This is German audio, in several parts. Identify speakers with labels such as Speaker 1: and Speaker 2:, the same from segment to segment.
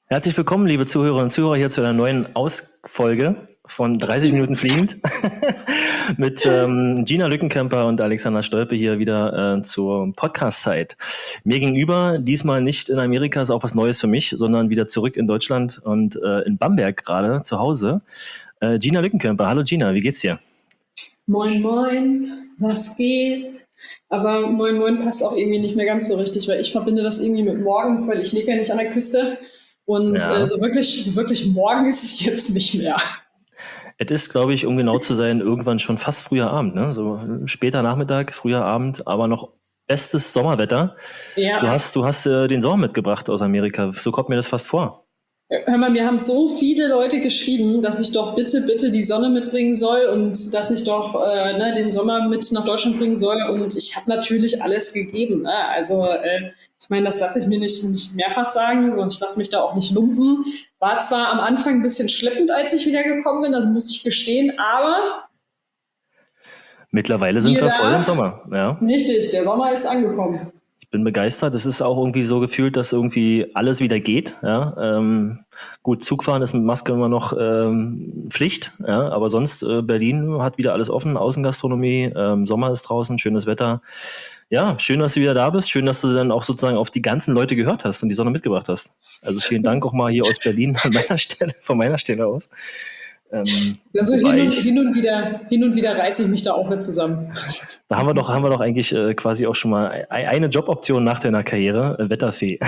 Speaker 1: Herzlich willkommen, liebe Zuhörerinnen und Zuhörer, hier zu einer neuen Ausfolge von 30 Minuten fliegend mit Gina Lückenkämper und Alexander Stolpe hier wieder zur Podcast-Zeit. Mir gegenüber, diesmal nicht in Amerika, ist auch was Neues für mich, sondern wieder zurück in Deutschland und in Bamberg gerade zu Hause. Gina Lückenkämper. Hallo Gina, wie geht's dir?
Speaker 2: Moin, moin, was geht? Aber moin, moin passt auch irgendwie nicht mehr ganz so richtig, weil ich verbinde das irgendwie mit morgens, weil ich lebe ja nicht an der Küste. Und
Speaker 1: Ja.
Speaker 2: so wirklich morgen ist es jetzt nicht mehr.
Speaker 1: Es ist, glaube ich, um genau zu sein, irgendwann schon fast früher Abend, ne? So später Nachmittag, früher Abend, aber noch bestes Sommerwetter.
Speaker 2: Ja.
Speaker 1: Du hast den Sommer mitgebracht aus Amerika. So kommt mir das fast vor.
Speaker 2: Hör mal, mir haben so viele Leute geschrieben, dass ich doch bitte die Sonne mitbringen soll und dass ich doch den Sommer mit nach Deutschland bringen soll. Und ich habe natürlich alles gegeben. Ne? Also ich meine, das lasse ich mir nicht mehrfach sagen, sondern ich lasse mich da auch nicht lumpen. War zwar am Anfang ein bisschen schleppend, als ich wiedergekommen bin, das muss ich gestehen, aber
Speaker 1: mittlerweile sind wir voll im Sommer. Ja.
Speaker 2: Richtig, der Sommer ist angekommen.
Speaker 1: Ich bin begeistert. Es ist auch irgendwie so gefühlt, dass irgendwie alles wieder geht. Ja? Gut, Zugfahren ist mit Maske immer noch Pflicht, ja? Aber sonst Berlin hat wieder alles offen, Außengastronomie, Sommer ist draußen, schönes Wetter. Ja, schön, dass du wieder da bist. Schön, dass du dann auch sozusagen auf die ganzen Leute gehört hast und die Sonne mitgebracht hast. Also vielen Dank auch mal hier aus Berlin von meiner Stelle aus.
Speaker 2: Also hin und wieder reiße ich mich da auch mit zusammen.
Speaker 1: Da haben wir doch eigentlich quasi auch schon mal eine Joboption nach deiner Karriere, Wetterfee.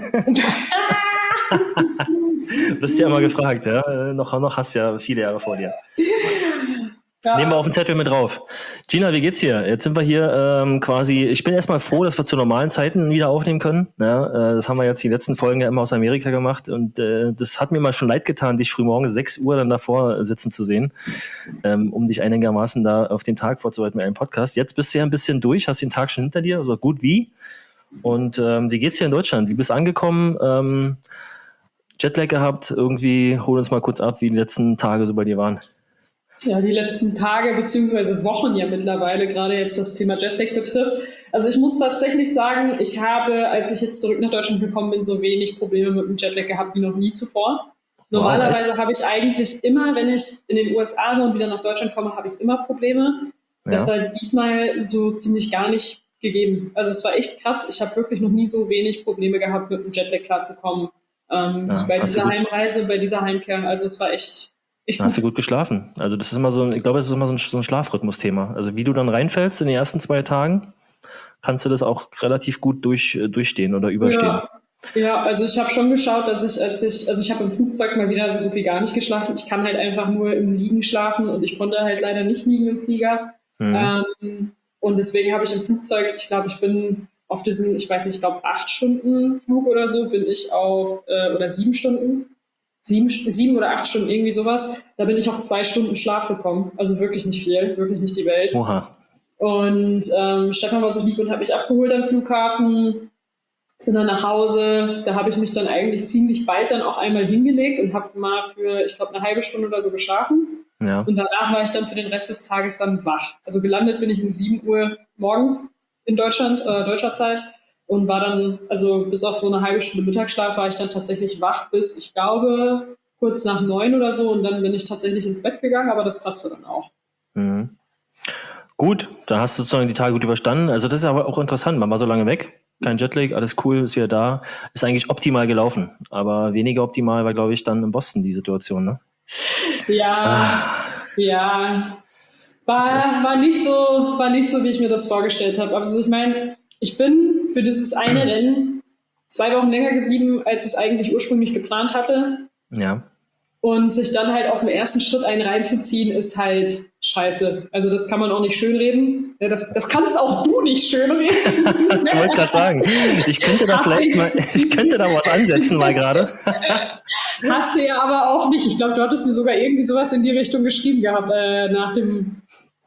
Speaker 1: Du bist ja immer gefragt, ja? Noch hast ja viele Jahre vor dir. Ja. Nehmen wir auf den Zettel mit drauf. Gina, wie geht's dir? Jetzt sind wir hier quasi, ich bin erstmal froh, dass wir zu normalen Zeiten wieder aufnehmen können. Ja, das haben wir jetzt die letzten Folgen ja immer aus Amerika gemacht und das hat mir mal schon leid getan, dich frühmorgens 6 Uhr dann davor sitzen zu sehen, um dich einigermaßen da auf den Tag vorzubereiten mit einem Podcast. Jetzt bist du ja ein bisschen durch, hast den Tag schon hinter dir, so gut wie. Und wie geht's dir in Deutschland? Wie bist du angekommen? Jetlag gehabt? Irgendwie, hol uns mal kurz ab, wie die letzten Tage so bei dir waren.
Speaker 2: Ja, die letzten Tage bzw. Wochen ja mittlerweile, gerade jetzt was das Thema Jetlag betrifft. Also ich muss tatsächlich sagen, ich habe, als ich jetzt zurück nach Deutschland gekommen bin, so wenig Probleme mit dem Jetlag gehabt wie noch nie zuvor. Normalerweise habe ich eigentlich immer, wenn ich in den USA bin und wieder nach Deutschland komme, habe ich immer Probleme. Ja. Das war diesmal so ziemlich gar nicht gegeben. Also es war echt krass. Ich habe wirklich noch nie so wenig Probleme gehabt, mit dem Jetlag klarzukommen, wie bei dieser Heimreise, bei dieser Heimkehr. Also es war echt
Speaker 1: hast du gut geschlafen? Also das ist immer so, ich glaube, das ist immer so ein Schlafrhythmus-Thema. Also wie du dann reinfällst in den ersten 2 Tagen, kannst du das auch relativ gut durchstehen oder überstehen.
Speaker 2: Ja, also ich habe schon geschaut, dass ich habe im Flugzeug mal wieder so gut wie gar nicht geschlafen. Ich kann halt einfach nur im Liegen schlafen und ich konnte halt leider nicht liegen im Flieger. Und deswegen habe ich im Flugzeug, ich glaube, ich bin auf diesen, ich weiß nicht, ich glaube 8 Stunden Flug oder so, bin ich auf, oder 7 Stunden, 7 oder 8 Stunden, irgendwie sowas. Da bin ich auf 2 Stunden Schlaf gekommen. Also wirklich nicht viel, wirklich nicht die Welt.
Speaker 1: Oha.
Speaker 2: Und Stefan war so lieb und hat mich abgeholt am Flughafen, sind dann nach Hause. Da habe ich mich dann eigentlich ziemlich bald dann auch einmal hingelegt und habe mal für, ich glaube, eine halbe Stunde oder so geschlafen. Ja. Und danach war ich dann für den Rest des Tages dann wach. Also gelandet bin ich um 7 Uhr morgens in Deutschland, deutscher Zeit. Und war dann, also bis auf so eine halbe Stunde Mittagsschlaf war ich dann tatsächlich wach bis, ich glaube, kurz nach 9 oder so. Und dann bin ich tatsächlich ins Bett gegangen, aber das passte dann auch.
Speaker 1: Mhm. Gut, dann hast du sozusagen die Tage gut überstanden. Also das ist aber auch interessant, man war so lange weg, kein Jetlag, alles cool, ist wieder da. Ist eigentlich optimal gelaufen, aber weniger optimal war, glaube ich, dann in Boston die Situation, ne?
Speaker 2: Ja. War nicht so, wie ich mir das vorgestellt habe. Also ich meine, ich bin für dieses eine Rennen 2 Wochen länger geblieben, als ich es eigentlich ursprünglich geplant hatte.
Speaker 1: Ja.
Speaker 2: Und sich dann halt auf den ersten Schritt einen reinzuziehen, ist halt scheiße. Also das kann man auch nicht schönreden. Das kannst auch du nicht schönreden.
Speaker 1: Ich wollte gerade sagen, ich könnte da was ansetzen mal gerade.
Speaker 2: Hast du ja aber auch nicht. Ich glaube, du hattest mir sogar irgendwie sowas in die Richtung geschrieben gehabt, nachdem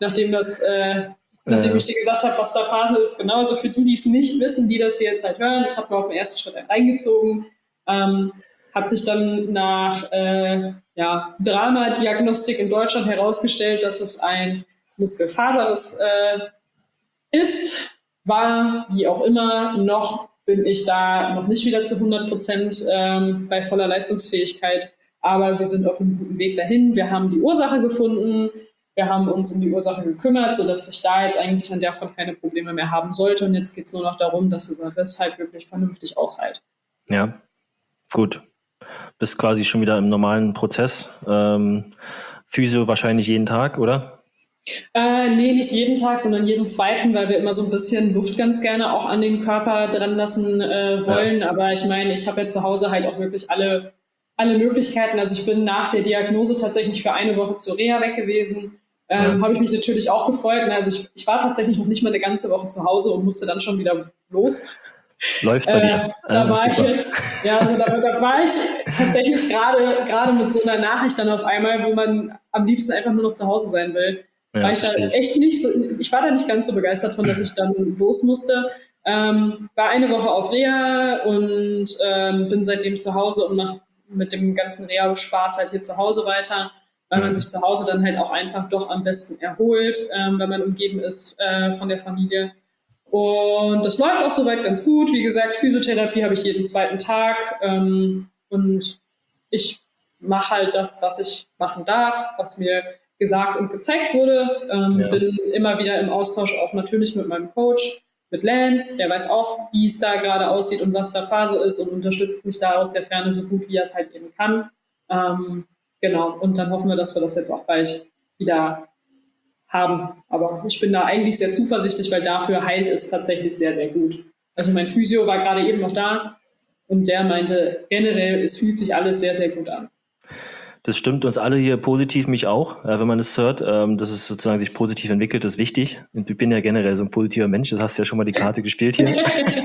Speaker 2: ich dir gesagt habe, was da Phase ist. Genauso für die es nicht wissen, die das hier jetzt halt hören. Ich habe mir auf den ersten Schritt reingezogen. Hat sich dann nach Drama-Diagnostik in Deutschland herausgestellt, dass es ein Muskelfaserriss ist, war, wie auch immer, noch bin ich da noch nicht wieder zu 100% bei voller Leistungsfähigkeit. Aber wir sind auf einem guten Weg dahin. Wir haben die Ursache gefunden. Wir haben uns um die Ursache gekümmert, sodass ich da jetzt eigentlich an der Front keine Probleme mehr haben sollte. Und jetzt geht es nur noch darum, dass es halt wirklich vernünftig aushält.
Speaker 1: Ja, gut. Bist quasi schon wieder im normalen Prozess. Physio wahrscheinlich jeden Tag, oder?
Speaker 2: Nee, nicht jeden Tag, sondern jeden zweiten, weil wir immer so ein bisschen Luft ganz gerne auch an den Körper dran lassen wollen. Ja. Aber ich meine, ich habe ja zu Hause halt auch wirklich alle Möglichkeiten. Also ich bin nach der Diagnose tatsächlich für eine Woche zur Reha weg gewesen. Habe ich mich natürlich auch gefreut. Also ich war tatsächlich noch nicht mal eine ganze Woche zu Hause und musste dann schon wieder los.
Speaker 1: Läuft bei dir.
Speaker 2: Da war ich jetzt, also da war ich tatsächlich gerade mit so einer Nachricht dann auf einmal, wo man am liebsten einfach nur noch zu Hause sein will. Ja, war ich da echt nicht so, ich war da nicht ganz so begeistert von, dass ich dann los musste. War eine Woche auf Reha und bin seitdem zu Hause und mache mit dem ganzen Reha-Spaß halt hier zu Hause weiter, weil man sich zu Hause dann halt auch einfach doch am besten erholt, wenn man umgeben ist von der Familie. Und das läuft auch soweit ganz gut. Wie gesagt, Physiotherapie habe ich jeden zweiten Tag und ich mache halt das, was ich machen darf, was mir gesagt und gezeigt wurde. Bin immer wieder im Austausch auch natürlich mit meinem Coach, mit Lance, der weiß auch, wie es da gerade aussieht und was da Phase ist und unterstützt mich da aus der Ferne so gut, wie er es halt eben kann. Genau, und dann hoffen wir, dass wir das jetzt auch bald wieder haben. Aber ich bin da eigentlich sehr zuversichtlich, weil dafür heilt es tatsächlich sehr, sehr gut. Also mein Physio war gerade eben noch da und der meinte generell, es fühlt sich alles sehr, sehr gut an.
Speaker 1: Das stimmt uns alle hier positiv, mich auch, wenn man das hört, dass es sozusagen sich positiv entwickelt, ist wichtig. Und ich bin ja generell so ein positiver Mensch, das hast du ja schon mal die Karte gespielt hier.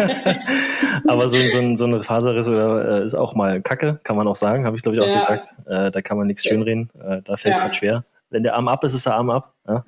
Speaker 1: Aber so eine Faserriss ist auch mal Kacke, kann man auch sagen, habe ich glaube ich auch gesagt. Da kann man nichts schönreden, da fällt es halt schwer. Wenn der Arm ab ist, ist der Arm ab. Ja?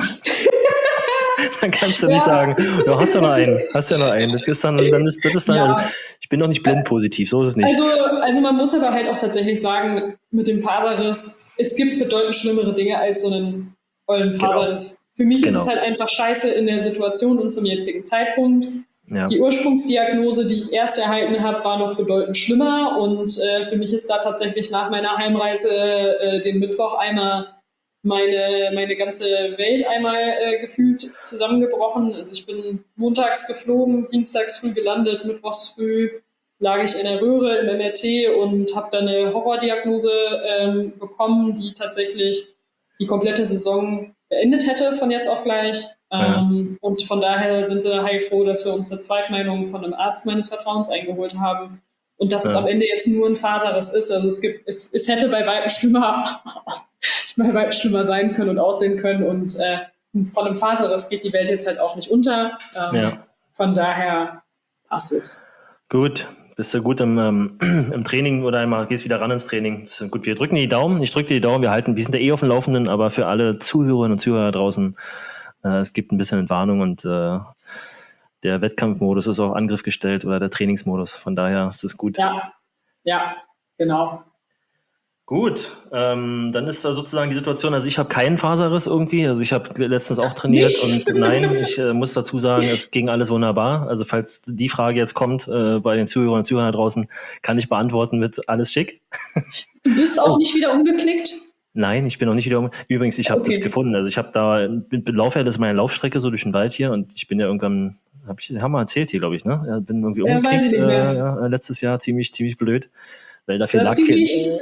Speaker 1: Dann kannst du nicht sagen, du hast ja noch einen. Das ist dann also, ich bin doch nicht blind positiv, so ist es nicht.
Speaker 2: Also man muss aber halt auch tatsächlich sagen, mit dem Faserriss, es gibt bedeutend schlimmere Dinge als so einen ollen Faserriss. Für mich ist es halt einfach scheiße in der Situation und zum jetzigen Zeitpunkt. Ja. Die Ursprungsdiagnose, die ich erst erhalten habe, war noch bedeutend schlimmer und für mich ist da tatsächlich nach meiner Heimreise den Mittwoch einmal meine ganze Welt einmal gefühlt zusammengebrochen. Also ich bin montags geflogen, dienstags früh gelandet, mittwochs früh lag ich in der Röhre im MRT und habe dann eine Horrordiagnose bekommen, die tatsächlich die komplette Saison beendet hätte von jetzt auf gleich. Und von daher sind wir heilfroh, dass wir uns eine Zweitmeinung von einem Arzt meines Vertrauens eingeholt haben. Und dass es am Ende jetzt nur ein Faserriss ist. Also es hätte bei weitem schlimmer sein können und aussehen können. Und von einem Faserriss geht die Welt jetzt halt auch nicht unter. Von daher passt es.
Speaker 1: Gut. Bist du gut im Training oder einmal gehst wieder ran ins Training? Gut, wir drücken die Daumen. Ich drücke die Daumen. Wir sind ja auf dem Laufenden, aber für alle Zuhörerinnen und Zuhörer draußen, es gibt ein bisschen Entwarnung und der Wettkampfmodus ist auf Angriff gestellt oder der Trainingsmodus. Von daher ist es gut.
Speaker 2: Ja, genau.
Speaker 1: Gut, dann ist da sozusagen die Situation, also ich habe keinen Faserriss irgendwie, also ich habe letztens auch trainiert und nein, ich muss dazu sagen, es ging alles wunderbar. Also falls die Frage jetzt kommt bei den Zuhörern und Zuhörern da draußen, kann ich beantworten mit alles schick.
Speaker 2: Du bist auch nicht wieder umgeknickt?
Speaker 1: Nein, ich bin noch nicht wieder Übrigens, ich habe das gefunden. Also ich habe laufe ja, das ist meine Laufstrecke so durch den Wald hier und ich bin ja irgendwann, haben wir erzählt hier, glaube ich, ne? Ja, bin irgendwie umgeknickt letztes Jahr, ziemlich blöd. Weil dafür lag ziemlich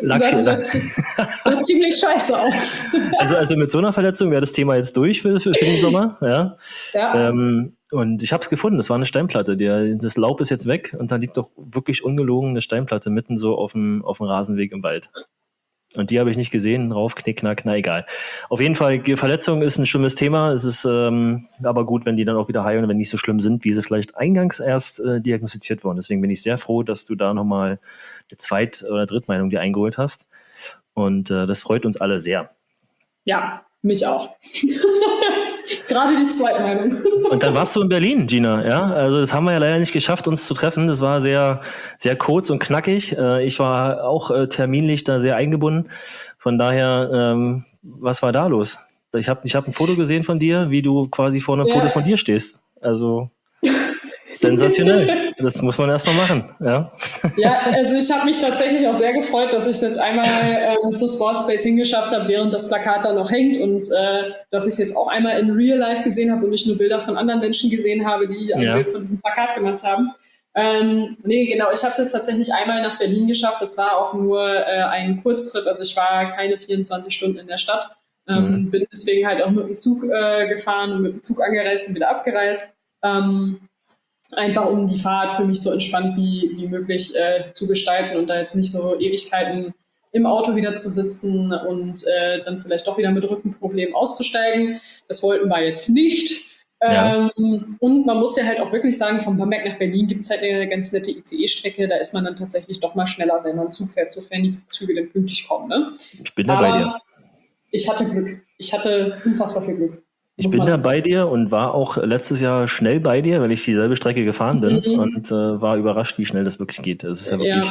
Speaker 2: scheiße aus.
Speaker 1: Also mit so einer Verletzung wäre das Thema jetzt durch für den Sommer. Ja. Und ich habe es gefunden, das war eine Steinplatte. Das Laub ist jetzt weg und da liegt doch wirklich ungelogen eine Steinplatte mitten so auf dem Rasenweg im Wald. Und die habe ich nicht gesehen, rauf, knick, knack, na egal. Auf jeden Fall, Verletzung ist ein schlimmes Thema. Es ist aber gut, wenn die dann auch wieder heilen, wenn die nicht so schlimm sind, wie sie vielleicht eingangs erst diagnostiziert wurden. Deswegen bin ich sehr froh, dass du da nochmal eine Zweit- oder Drittmeinung dir eingeholt hast. Und das freut uns alle sehr.
Speaker 2: Ja, mich auch. Gerade die Zweitmeinung.
Speaker 1: Und dann warst du in Berlin, Gina, ja? Also das haben wir ja leider nicht geschafft, uns zu treffen. Das war sehr, sehr kurz und knackig. Ich war auch terminlich da sehr eingebunden. Von daher, was war da los? Ich hab ein Foto gesehen von dir, wie du quasi vor einem Foto von dir stehst. Also sensationell. Das muss man erstmal machen, ja.
Speaker 2: Ja, also ich habe mich tatsächlich auch sehr gefreut, dass ich es jetzt einmal zu Sportspace hingeschafft habe, während das Plakat da noch hängt und dass ich es jetzt auch einmal in Real Life gesehen habe und nicht nur Bilder von anderen Menschen gesehen habe, die ein Bild von diesem Plakat gemacht haben. Nee, genau, ich habe es jetzt tatsächlich einmal nach Berlin geschafft. Das war auch nur ein Kurztrip, also ich war keine 24 Stunden in der Stadt. Bin deswegen halt auch mit dem Zug gefahren und mit dem Zug angereist und wieder abgereist. Einfach um die Fahrt für mich so entspannt wie möglich zu gestalten und da jetzt nicht so Ewigkeiten im Auto wieder zu sitzen und dann vielleicht doch wieder mit Rückenproblemen auszusteigen. Das wollten wir jetzt nicht.
Speaker 1: Ja.
Speaker 2: Und man muss ja halt auch wirklich sagen, von Bamberg nach Berlin gibt es halt eine ganz nette ICE-Strecke. Da ist man dann tatsächlich doch mal schneller, wenn man Zug fährt, sofern die Züge dann pünktlich kommen. Ne?
Speaker 1: Ich bin da bei dir.
Speaker 2: Ich hatte Glück. Ich hatte unfassbar viel Glück.
Speaker 1: Ich bin da bei dir und war auch letztes Jahr schnell bei dir, weil ich dieselbe Strecke gefahren bin und war überrascht, wie schnell das wirklich geht. Es ist ja wirklich,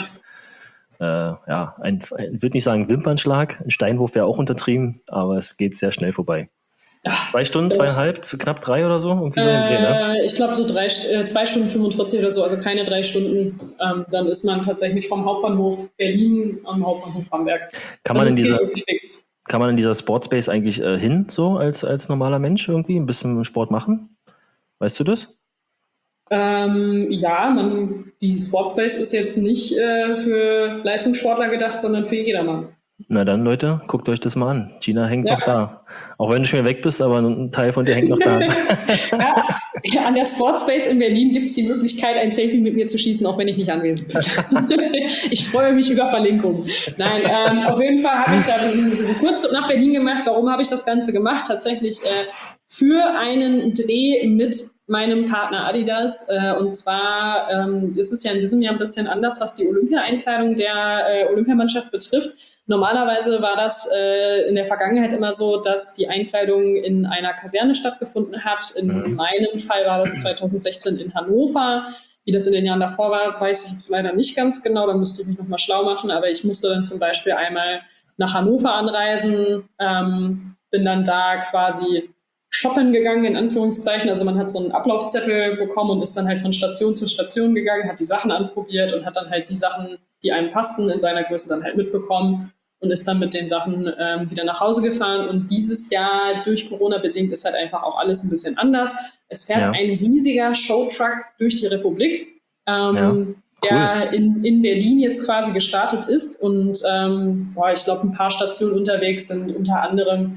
Speaker 1: ich würde nicht sagen Wimpernschlag, ein Steinwurf wäre auch untertrieben, aber es geht sehr schnell vorbei. 2 Stunden, 2,5, knapp 3 oder so? Irgendwie so ne?
Speaker 2: Ich glaube so 2 Stunden 45 oder so, also keine 3 Stunden. Dann ist man tatsächlich vom Hauptbahnhof Berlin am Hauptbahnhof Bamberg.
Speaker 1: Kann man in dieser Sportspace eigentlich hin, so als normaler Mensch irgendwie ein bisschen Sport machen? Weißt du das?
Speaker 2: Die Sportspace ist jetzt nicht für Leistungssportler gedacht, sondern für jedermann.
Speaker 1: Na dann, Leute, guckt euch das mal an. Gina hängt noch da. Auch wenn du schon wieder weg bist, aber ein Teil von dir hängt noch da.
Speaker 2: An der Sportspace in Berlin gibt es die Möglichkeit, ein Selfie mit mir zu schießen, auch wenn ich nicht anwesend bin. Ich freue mich über Verlinkungen. Nein, auf jeden Fall habe ich da diesen Kurztrip nach Berlin gemacht. Warum habe ich das Ganze gemacht? Tatsächlich für einen Dreh mit meinem Partner Adidas. Und zwar ist es ja in diesem Jahr ein bisschen anders, was die Olympia-Einkleidung der Olympiamannschaft betrifft. Normalerweise war das in der Vergangenheit immer so, dass die Einkleidung in einer Kaserne stattgefunden hat. In meinem Fall war das 2016 in Hannover. Wie das in den Jahren davor war, weiß ich jetzt leider nicht ganz genau. Da müsste ich mich nochmal schlau machen. Aber ich musste dann zum Beispiel einmal nach Hannover anreisen, bin dann da quasi shoppen gegangen, in Anführungszeichen. Also man hat so einen Ablaufzettel bekommen und ist dann halt von Station zu Station gegangen, hat die Sachen anprobiert und hat dann halt die Sachen, die einem passten, in seiner Größe dann halt mitbekommen und ist dann mit den Sachen wieder nach Hause gefahren. Und dieses Jahr, durch Corona bedingt, ist halt einfach auch alles ein bisschen anders. Es fährt ein riesiger Showtruck durch die Republik, der in Berlin jetzt quasi gestartet ist. Und ich glaube, ein paar Stationen unterwegs sind unter anderem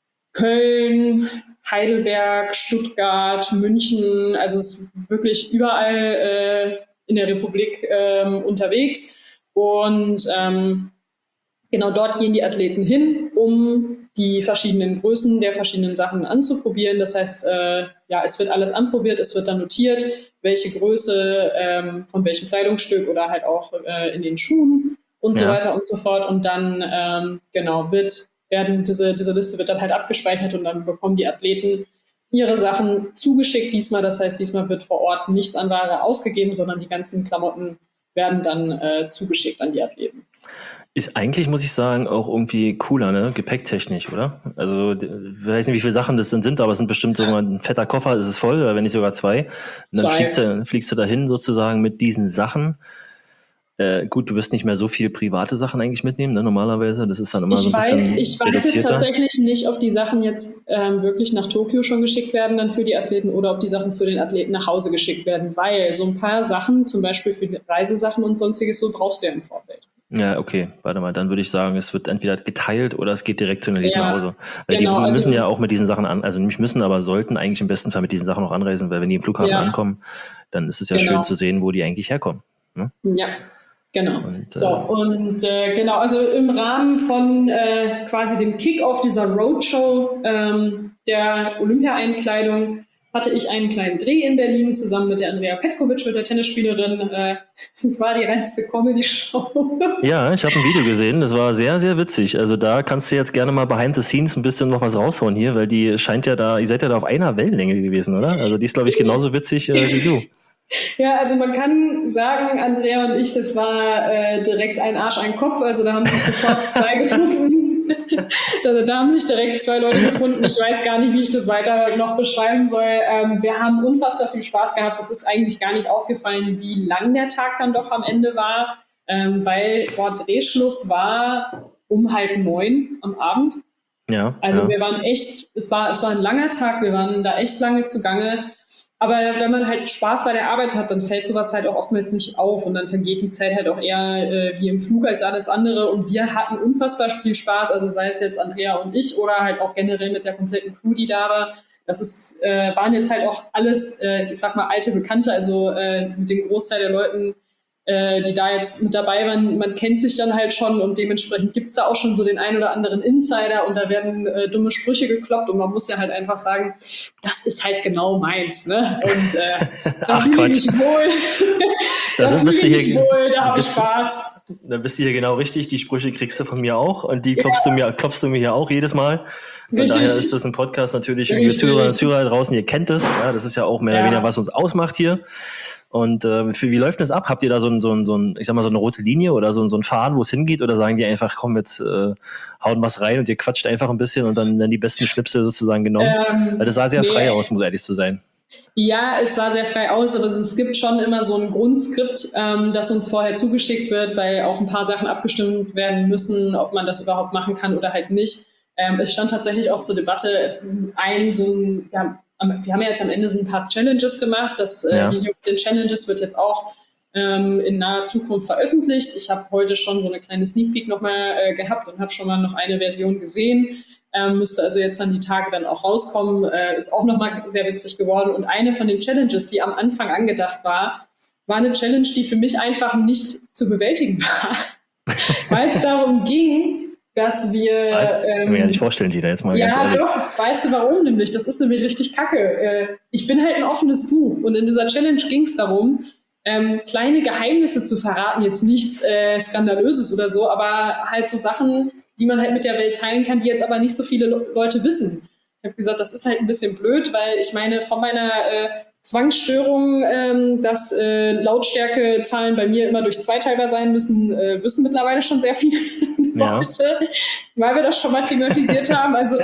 Speaker 2: Köln, Heidelberg, Stuttgart, München. Also es ist wirklich überall in der Republik unterwegs. Und genau dort gehen die Athleten hin, um die verschiedenen Größen der verschiedenen Sachen anzuprobieren. Das heißt, es wird alles anprobiert, es wird dann notiert, welche Größe von welchem Kleidungsstück oder halt auch in den Schuhen und so weiter und so fort. Und dann diese Liste wird dann halt abgespeichert und dann bekommen die Athleten ihre Sachen zugeschickt diesmal. Das heißt, diesmal wird vor Ort nichts an Ware ausgegeben, sondern die ganzen Klamotten werden dann zugeschickt an die Athleten.
Speaker 1: Ist eigentlich, muss ich sagen, auch irgendwie cooler, ne? Gepäcktechnisch, oder? Also, ich weiß nicht, wie viele Sachen das sind, aber es sind bestimmt so ein fetter Koffer, ist es voll, oder wenn nicht sogar 2. Und dann fliegst du dahin sozusagen mit diesen Sachen. Gut, du wirst nicht mehr so viel private Sachen eigentlich mitnehmen, ne? Normalerweise. Das ist dann immer so ein bisschen
Speaker 2: Ich weiß jetzt tatsächlich nicht, ob die Sachen jetzt wirklich nach Tokio schon geschickt werden dann für die Athleten oder ob die Sachen zu den Athleten nach Hause geschickt werden, weil so ein paar Sachen, zum Beispiel für die Reisesachen und sonstiges, so brauchst du ja im Vorfeld.
Speaker 1: Ja, okay, warte mal, dann würde ich sagen, es wird entweder geteilt oder es geht direkt zu den Athleten nach Hause. Weil die müssen ja auch mit diesen Sachen also nicht müssen, aber sollten eigentlich im besten Fall mit diesen Sachen noch anreisen, weil wenn die im Flughafen ankommen, dann ist es ja schön zu sehen, wo die eigentlich herkommen. Ne?
Speaker 2: Ja. Genau. Also im Rahmen von quasi dem Kick-Off dieser Roadshow der Olympia-Einkleidung hatte ich einen kleinen Dreh in Berlin zusammen mit der Andrea Petkovic, mit der Tennisspielerin. Das war die reinste Comedy-Show.
Speaker 1: Ja, ich habe ein Video gesehen, das war sehr, sehr witzig. Also da kannst du jetzt gerne mal behind the scenes ein bisschen noch was raushauen hier, weil die scheint ja da, ihr seid ja da auf einer Wellenlänge gewesen, oder? Also die ist, glaube ich, genauso witzig wie du.
Speaker 2: Ja, also man kann sagen, Andrea und ich, das war direkt ein Arsch, ein Kopf, also da haben sich sofort 2 gefunden. Da haben sich direkt 2 Leute gefunden. Ich weiß gar nicht, wie ich das weiter noch beschreiben soll. Wir haben unfassbar viel Spaß gehabt. Es ist eigentlich gar nicht aufgefallen, wie lang der Tag dann doch am Ende war, weil Drehschluss war um 8:30 am Abend.
Speaker 1: Ja.
Speaker 2: Also wir waren echt, es war ein langer Tag, wir waren da echt lange zugange. Aber wenn man halt Spaß bei der Arbeit hat, dann fällt sowas halt auch oftmals nicht auf und dann vergeht die Zeit halt auch eher wie im Flug als alles andere und wir hatten unfassbar viel Spaß, also sei es jetzt Andrea und ich oder halt auch generell mit der kompletten Crew, die da war. Das waren jetzt halt auch alles, ich sag mal, alte Bekannte, also mit dem Großteil der Leuten, die da jetzt mit dabei waren, man kennt sich dann halt schon und dementsprechend gibt's da auch schon so den ein oder anderen Insider und da werden dumme Sprüche gekloppt und man muss ja halt einfach sagen, das ist halt genau meins, ne? Und da fühle ich mich wohl, da habe ich Spaß.
Speaker 1: Da bist du hier genau richtig, die Sprüche kriegst du von mir auch und die klopfst du mir hier auch jedes Mal. Von
Speaker 2: Richtig.
Speaker 1: daher ist das ein Podcast natürlich, liebe Zuhörer und Zuhörer draußen, ihr kennt es, ja, das ist ja auch mehr oder weniger, was uns ausmacht hier. Und wie läuft das ab? Habt ihr da so ich sag mal, so eine rote Linie oder so einen Faden, wo es hingeht? Oder sagen die einfach, komm, jetzt hauen was rein und ihr quatscht einfach ein bisschen und dann werden die besten Schnipsel sozusagen genommen? Weil das sah sehr frei aus, muss ehrlich zu sein.
Speaker 2: Ja, es sah sehr frei aus, aber es gibt schon immer so ein Grundskript, das uns vorher zugeschickt wird, weil auch ein paar Sachen abgestimmt werden müssen, ob man das überhaupt machen kann oder halt nicht. Es stand tatsächlich auch zur Debatte wir haben ja jetzt am Ende so ein paar Challenges gemacht. Das Video mit den Challenges wird jetzt auch in naher Zukunft veröffentlicht. Ich habe heute schon so eine kleine Sneak Peek nochmal gehabt und habe schon mal noch eine Version gesehen. Müsste also jetzt an die Tage dann auch rauskommen. Ist auch nochmal sehr witzig geworden. Und eine von den Challenges, die am Anfang angedacht war eine Challenge, die für mich einfach nicht zu bewältigen war. Weil es darum ging, dass wir...
Speaker 1: kann mir ja nicht vorstellen, Gina, jetzt mal ganz ehrlich.
Speaker 2: Ja, doch. Weißt du warum nämlich? Das ist nämlich richtig kacke. Ich bin halt ein offenes Buch und in dieser Challenge ging es darum, kleine Geheimnisse zu verraten. Jetzt nichts Skandalöses oder so, aber halt so Sachen, die man halt mit der Welt teilen kann, die jetzt aber nicht so viele Leute wissen. Ich habe gesagt, das ist halt ein bisschen blöd, weil ich meine, von meiner Zwangsstörung, dass Lautstärkezahlen bei mir immer durch 2 teilbar sein müssen, wissen mittlerweile schon sehr viele Leute, weil wir das schon mal thematisiert haben. Also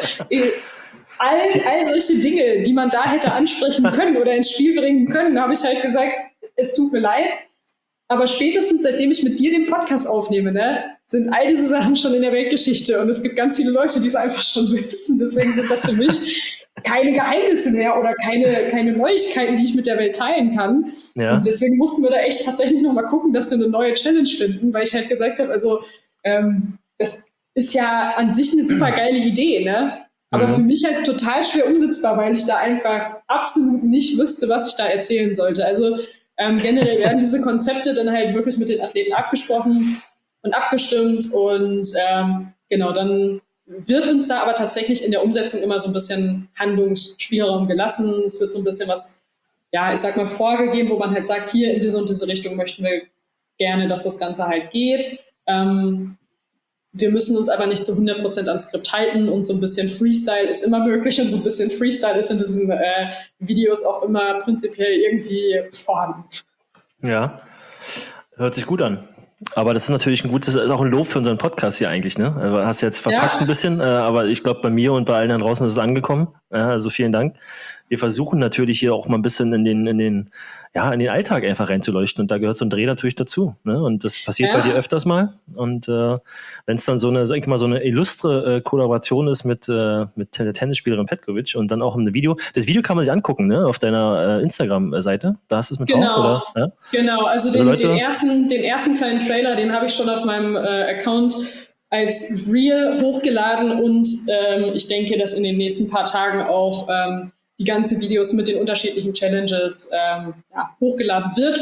Speaker 2: all solche Dinge, die man da hätte ansprechen können oder ins Spiel bringen können, habe ich halt gesagt, es tut mir leid, aber spätestens seitdem ich mit dir den Podcast aufnehme, ne, sind all diese Sachen schon in der Weltgeschichte und es gibt ganz viele Leute, die es einfach schon wissen. Deswegen sind das für mich keine Geheimnisse mehr oder keine Neuigkeiten, die ich mit der Welt teilen kann. Ja. Und deswegen mussten wir da echt tatsächlich nochmal gucken, dass wir eine neue Challenge finden, weil ich halt gesagt habe, also das ist ja an sich eine super geile Idee, ne? Aber für mich halt total schwer umsetzbar, weil ich da einfach absolut nicht wüsste, was ich da erzählen sollte. Also generell werden diese Konzepte dann halt wirklich mit den Athleten abgesprochen und abgestimmt und genau, dann wird uns da aber tatsächlich in der Umsetzung immer so ein bisschen Handlungsspielraum gelassen. Es wird so ein bisschen was, ja, ich sag mal, vorgegeben, wo man halt sagt, hier in diese und diese Richtung möchten wir gerne, dass das Ganze halt geht. Wir müssen uns aber nicht zu 100% ans Skript halten und so ein bisschen Freestyle ist immer möglich und so ein bisschen Freestyle ist in diesen Videos auch immer prinzipiell irgendwie vorhanden.
Speaker 1: Ja, hört sich gut an. Aber das ist natürlich das ist auch ein Lob für unseren Podcast hier eigentlich, ne? Also hast du jetzt verpackt ein bisschen, aber ich glaube, bei mir und bei allen da draußen ist es angekommen. Also vielen Dank. Wir versuchen natürlich hier auch mal ein bisschen in den Alltag einfach reinzuleuchten und da gehört so ein Dreh natürlich dazu, ne? Und das passiert bei dir öfters mal und wenn es dann so eine illustre Kollaboration ist mit der Tennisspielerin Petkovic und dann auch ein Video, das Video kann man sich angucken, ne? Auf deiner Instagram-Seite, da hast du es mit drauf, oder? Ja?
Speaker 2: Genau, also den ersten kleinen Trailer, den habe ich schon auf meinem Account als Reel hochgeladen und ich denke, dass in den nächsten paar Tagen auch die ganzen Videos mit den unterschiedlichen Challenges hochgeladen wird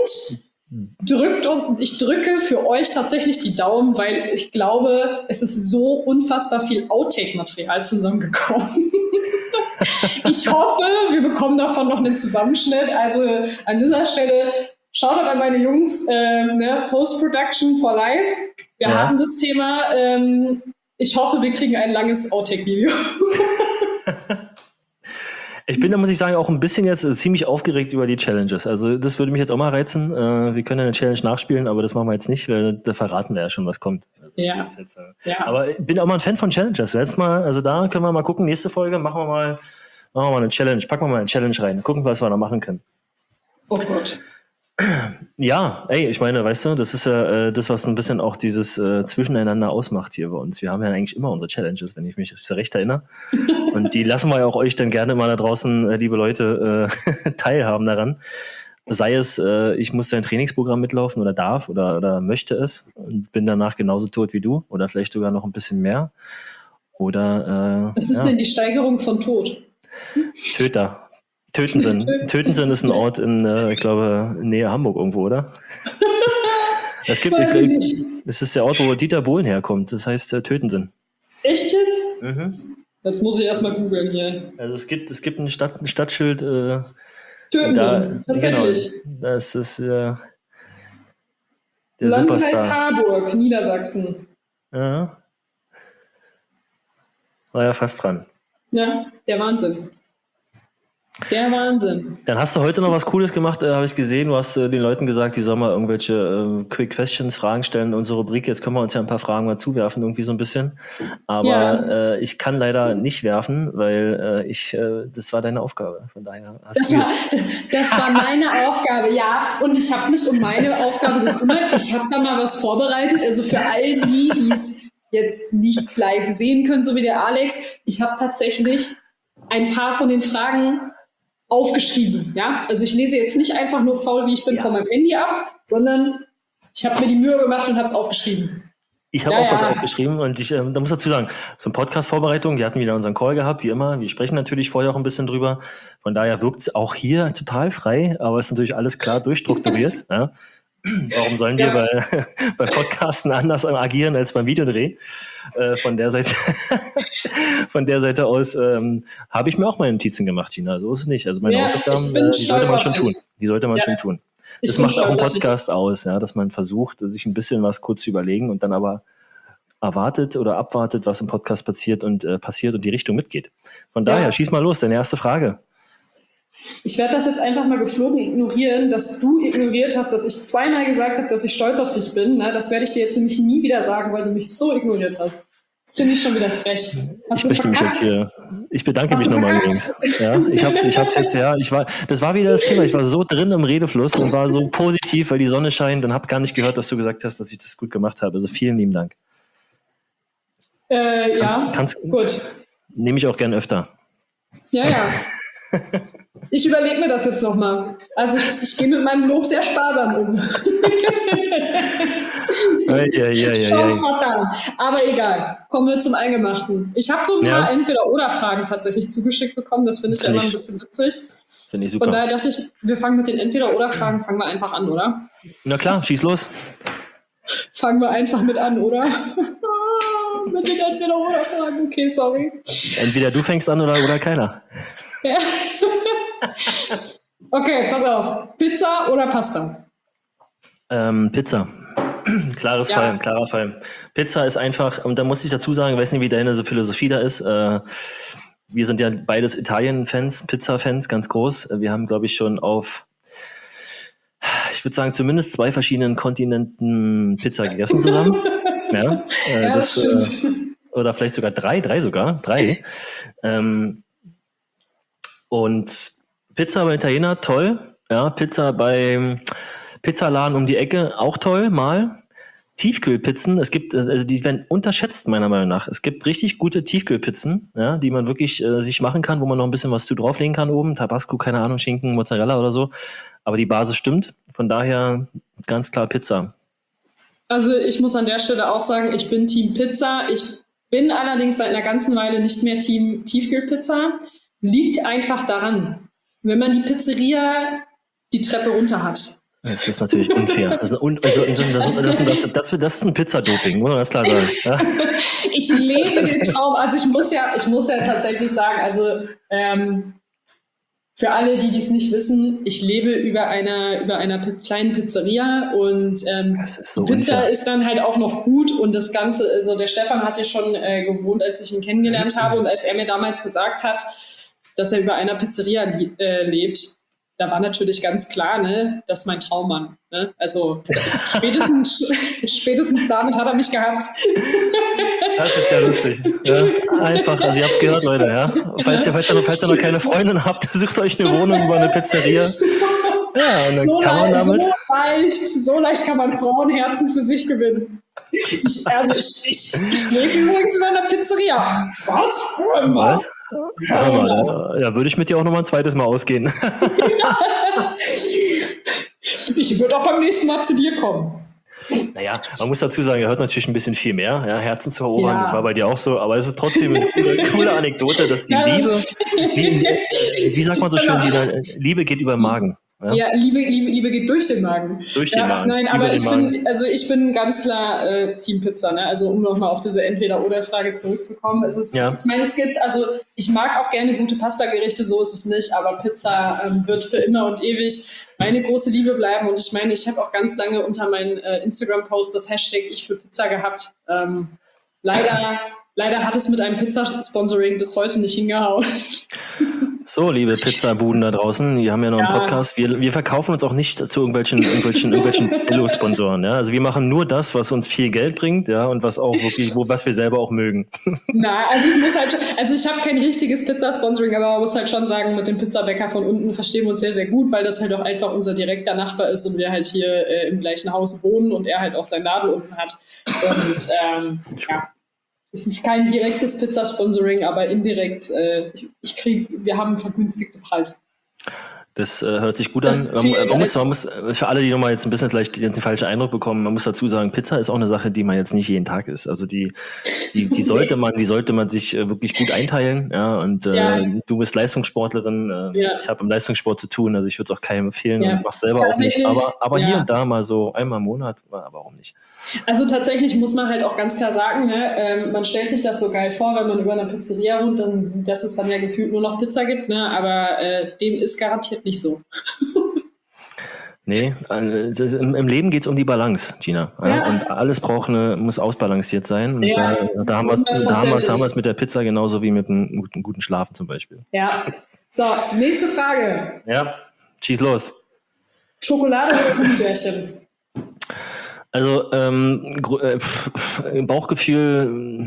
Speaker 2: und ich drücke für euch tatsächlich die Daumen, weil ich glaube, es ist so unfassbar viel Outtake-Material zusammengekommen. Ich hoffe, wir bekommen davon noch einen Zusammenschnitt. Also an dieser Stelle Shoutout an meine Jungs, Post-Production for Life. Wir haben das Thema. Ich hoffe, wir kriegen ein langes Outtake-Video.
Speaker 1: Ich bin da, muss ich sagen, auch ein bisschen jetzt ziemlich aufgeregt über die Challenges. Also das würde mich jetzt auch mal reizen. Wir können ja eine Challenge nachspielen, aber das machen wir jetzt nicht, weil da verraten wir ja schon, was kommt. Also
Speaker 2: Ja.
Speaker 1: jetzt,
Speaker 2: Ja.
Speaker 1: Aber ich bin auch mal ein Fan von Challenges. Jetzt mal, also da können wir mal gucken, nächste Folge machen wir mal eine Challenge. Packen wir mal eine Challenge rein. Gucken, was wir da machen können.
Speaker 2: Oh Gott.
Speaker 1: Ja, ey, ich meine, weißt du, das ist ja das, was ein bisschen auch dieses Zwischeneinander ausmacht hier bei uns. Wir haben ja eigentlich immer unsere Challenges, wenn ich mich recht erinnere. Und die lassen wir ja auch euch dann gerne mal da draußen, liebe Leute, teilhaben daran. Sei es, ich muss dein Trainingsprogramm mitlaufen oder darf oder möchte es und bin danach genauso tot wie du oder vielleicht sogar noch ein bisschen mehr. Oder
Speaker 2: Was ist denn die Steigerung von Tod?
Speaker 1: Töter. Tötensen ist ein Ort in, ich glaube, Nähe Hamburg irgendwo, oder? Das ist der Ort, wo Dieter Bohlen herkommt. Das heißt Tötensen.
Speaker 2: Echt jetzt? Mhm. Jetzt muss ich erstmal googeln hier.
Speaker 1: Also es gibt ein Stadtschild.
Speaker 2: Tötensen, tatsächlich.
Speaker 1: Genau, das ist der
Speaker 2: Landkreis
Speaker 1: Superstar.
Speaker 2: Harburg, Niedersachsen.
Speaker 1: Ja. War ja fast dran.
Speaker 2: Ja, der Wahnsinn. Der Wahnsinn.
Speaker 1: Dann hast du heute noch was Cooles gemacht, habe ich gesehen. Du hast den Leuten gesagt, die sollen mal irgendwelche Quick Questions, Fragen stellen in unsere Rubrik. Jetzt können wir uns ja ein paar Fragen mal zuwerfen, irgendwie so ein bisschen. Aber ich kann leider nicht werfen, weil das war deine Aufgabe. Von daher
Speaker 2: das war meine Aufgabe, ja. Und ich habe mich um meine Aufgabe gekümmert. Ich habe da mal was vorbereitet. Also für all die es jetzt nicht live sehen können, so wie der Alex. Ich habe tatsächlich ein paar von den Fragen aufgeschrieben, ja. Also ich lese jetzt nicht einfach nur faul, wie ich bin, von meinem Handy ab, sondern ich habe mir die Mühe gemacht und habe es aufgeschrieben.
Speaker 1: Ich habe auch was aufgeschrieben und da muss dazu sagen, so eine Podcast-Vorbereitung, wir hatten wieder unseren Call gehabt, wie immer. Wir sprechen natürlich vorher auch ein bisschen drüber. Von daher wirkt es auch hier total frei, aber es ist natürlich alles klar durchstrukturiert. Ja. Warum sollen wir bei Podcasten anders agieren als beim Videodreh? Von der Seite aus habe ich mir auch meine Notizen gemacht, Gina. So ist es nicht. Also meine Hausaufgaben, die sollte man schon tun. Die sollte man schon tun. Das macht auch einen Podcast aus, ja, dass man versucht, sich ein bisschen was kurz zu überlegen und dann aber erwartet oder abwartet, was im Podcast passiert und die Richtung mitgeht. Von daher, schieß mal los, deine erste Frage.
Speaker 2: Ich werde das jetzt einfach mal geflogen ignorieren, dass du ignoriert hast, dass ich zweimal gesagt habe, dass ich stolz auf dich bin. Ne? Das werde ich dir jetzt nämlich nie wieder sagen, weil du mich so ignoriert hast. Das finde ich schon wieder frech.
Speaker 1: Ich bedanke mich nochmal übrigens. Ja, ich hab's jetzt, das war wieder das Thema. Ich war so drin im Redefluss und war so positiv, weil die Sonne scheint und habe gar nicht gehört, dass du gesagt hast, dass ich das gut gemacht habe. Also vielen lieben Dank. Gut. Nehme ich auch gern öfter.
Speaker 2: Ja. Ich überlege mir das jetzt nochmal. Also ich gehe mit meinem Lob sehr sparsam um. Schaut's mal an. Aber egal. Kommen wir zum Eingemachten. Ich habe so ein paar Entweder-Oder-Fragen tatsächlich zugeschickt bekommen. Das finde ich immer ein bisschen witzig.
Speaker 1: Finde ich super.
Speaker 2: Von daher dachte ich, wir fangen mit den Entweder-Oder-Fragen, fangen wir einfach an, oder?
Speaker 1: Na klar, schieß los.
Speaker 2: Fangen wir einfach mit an, oder? Mit den Entweder-Oder-Fragen. Okay, sorry.
Speaker 1: Entweder du fängst an oder keiner.
Speaker 2: Ja. Okay, pass auf. Pizza oder Pasta?
Speaker 1: Pizza. Klarer Fall. Pizza ist einfach, und da muss ich dazu sagen, ich weiß nicht, wie deine Philosophie da ist. Wir sind ja beides Italien-Fans, Pizza-Fans, ganz groß. Wir haben, glaube ich, schon auf, ich würde sagen, zumindest 2 verschiedenen Kontinenten Pizza gegessen zusammen. Das stimmt. Oder vielleicht sogar 3. Und Pizza bei Italiener, toll. Ja, Pizza beim Pizzaladen um die Ecke, auch toll, mal. Tiefkühlpizzen, die werden unterschätzt, meiner Meinung nach. Es gibt richtig gute Tiefkühlpizzen, ja, die man wirklich sich machen kann, wo man noch ein bisschen was zu drauflegen kann oben. Tabasco, keine Ahnung, Schinken, Mozzarella oder so. Aber die Basis stimmt. Von daher ganz klar Pizza. Also ich muss an der Stelle auch sagen, ich bin Team Pizza. Ich bin allerdings seit einer ganzen Weile nicht mehr Team Tiefkühlpizza. Liegt einfach daran, wenn man die Pizzeria die Treppe runter hat. Das ist natürlich unfair. Das ist ein Pizzadoping, muss man ganz klar sagen. Ja?
Speaker 2: Ich lebe den Traum. Also ich muss ja tatsächlich sagen, also für alle, die dies nicht wissen, ich lebe über einer kleinen Pizzeria und so Pizza unfair. Ist dann halt auch noch gut und das Ganze, also der Stefan hat ja schon gewohnt, als ich ihn kennengelernt habe und als er mir damals gesagt hat, dass er über einer Pizzeria lebt, da war natürlich ganz klar, ne, das ist mein Traummann. Ne? Also spätestens damit hat er mich gehabt.
Speaker 1: Das ist ja lustig. Ja, einfach, also ihr habt es gehört, Leute, ja. Falls ihr noch keine Freundin habt, sucht euch eine Wohnung über eine Pizzeria. Ja, und dann kann man damit...
Speaker 2: So leicht kann man Frauenherzen für sich gewinnen. Ich lebe übrigens über einer Pizzeria. Was?
Speaker 1: Was? Da würde ich mit dir auch noch mal ein zweites Mal ausgehen.
Speaker 2: Ich würde auch beim nächsten Mal zu dir kommen.
Speaker 1: Naja, man muss dazu sagen, er hört natürlich ein bisschen viel mehr, ja, Herzen zu erobern, das war bei dir auch so, aber es ist trotzdem eine coole Anekdote, dass die wie sagt man so schön, Liebe geht über den Magen.
Speaker 2: Ja, Liebe geht durch den Magen.
Speaker 1: Durch den Magen.
Speaker 2: Nein, aber ich bin ganz klar Team Pizza, ne? Also um nochmal auf diese Entweder-oder-Frage zurückzukommen. Ich meine, ich mag auch gerne gute Pasta-Gerichte, so ist es nicht, aber Pizza wird für immer und ewig meine große Liebe bleiben. Und ich meine, ich habe auch ganz lange unter meinen Instagram-Posts das Hashtag Ich für Pizza gehabt. Leider hat es mit einem Pizza-Sponsoring bis heute nicht hingehauen.
Speaker 1: So, liebe Pizzabuden da draußen, die haben ja noch einen Podcast. Wir verkaufen uns auch nicht zu irgendwelchen Billo-Sponsoren. Ja? Also wir machen nur das, was uns viel Geld bringt, ja, und was auch wirklich, was wir selber auch mögen.
Speaker 2: Na, also ich habe kein richtiges Pizza-Sponsoring, aber man muss halt schon sagen, mit dem Pizzabäcker von unten verstehen wir uns sehr, sehr gut, weil das halt auch einfach unser direkter Nachbar ist und wir halt hier im gleichen Haus wohnen und er halt auch sein Laden unten hat. Und es ist kein direktes Pizza-Sponsoring, aber indirekt, wir haben vergünstigte Preise.
Speaker 1: Das hört sich gut an. Man muss, für alle, die nochmal jetzt ein bisschen vielleicht den falschen Eindruck bekommen, man muss dazu sagen, Pizza ist auch eine Sache, die man jetzt nicht jeden Tag isst. Also die sollte man sich wirklich gut einteilen. Ja, und du bist Leistungssportlerin. Ich habe im Leistungssport zu tun, also ich würde es auch keinem empfehlen und mach's selber auch nicht. Aber hier und da mal so einmal im Monat, aber warum nicht?
Speaker 2: Also tatsächlich muss man halt auch ganz klar sagen, ne, man stellt sich das so geil vor, wenn man über eine Pizzeria wohnt, dass es dann ja gefühlt nur noch Pizza gibt, ne, aber dem ist garantiert nicht so.
Speaker 1: Nee, im Leben geht es um die Balance, Gina. Ja? Und alles muss ausbalanciert sein. Und da haben wir es mit der Pizza genauso wie mit einem guten Schlafen zum Beispiel.
Speaker 2: Ja. So, nächste Frage.
Speaker 1: Ja, schieß los.
Speaker 2: Schokolade oder Gummibärchen?
Speaker 1: Also Bauchgefühl,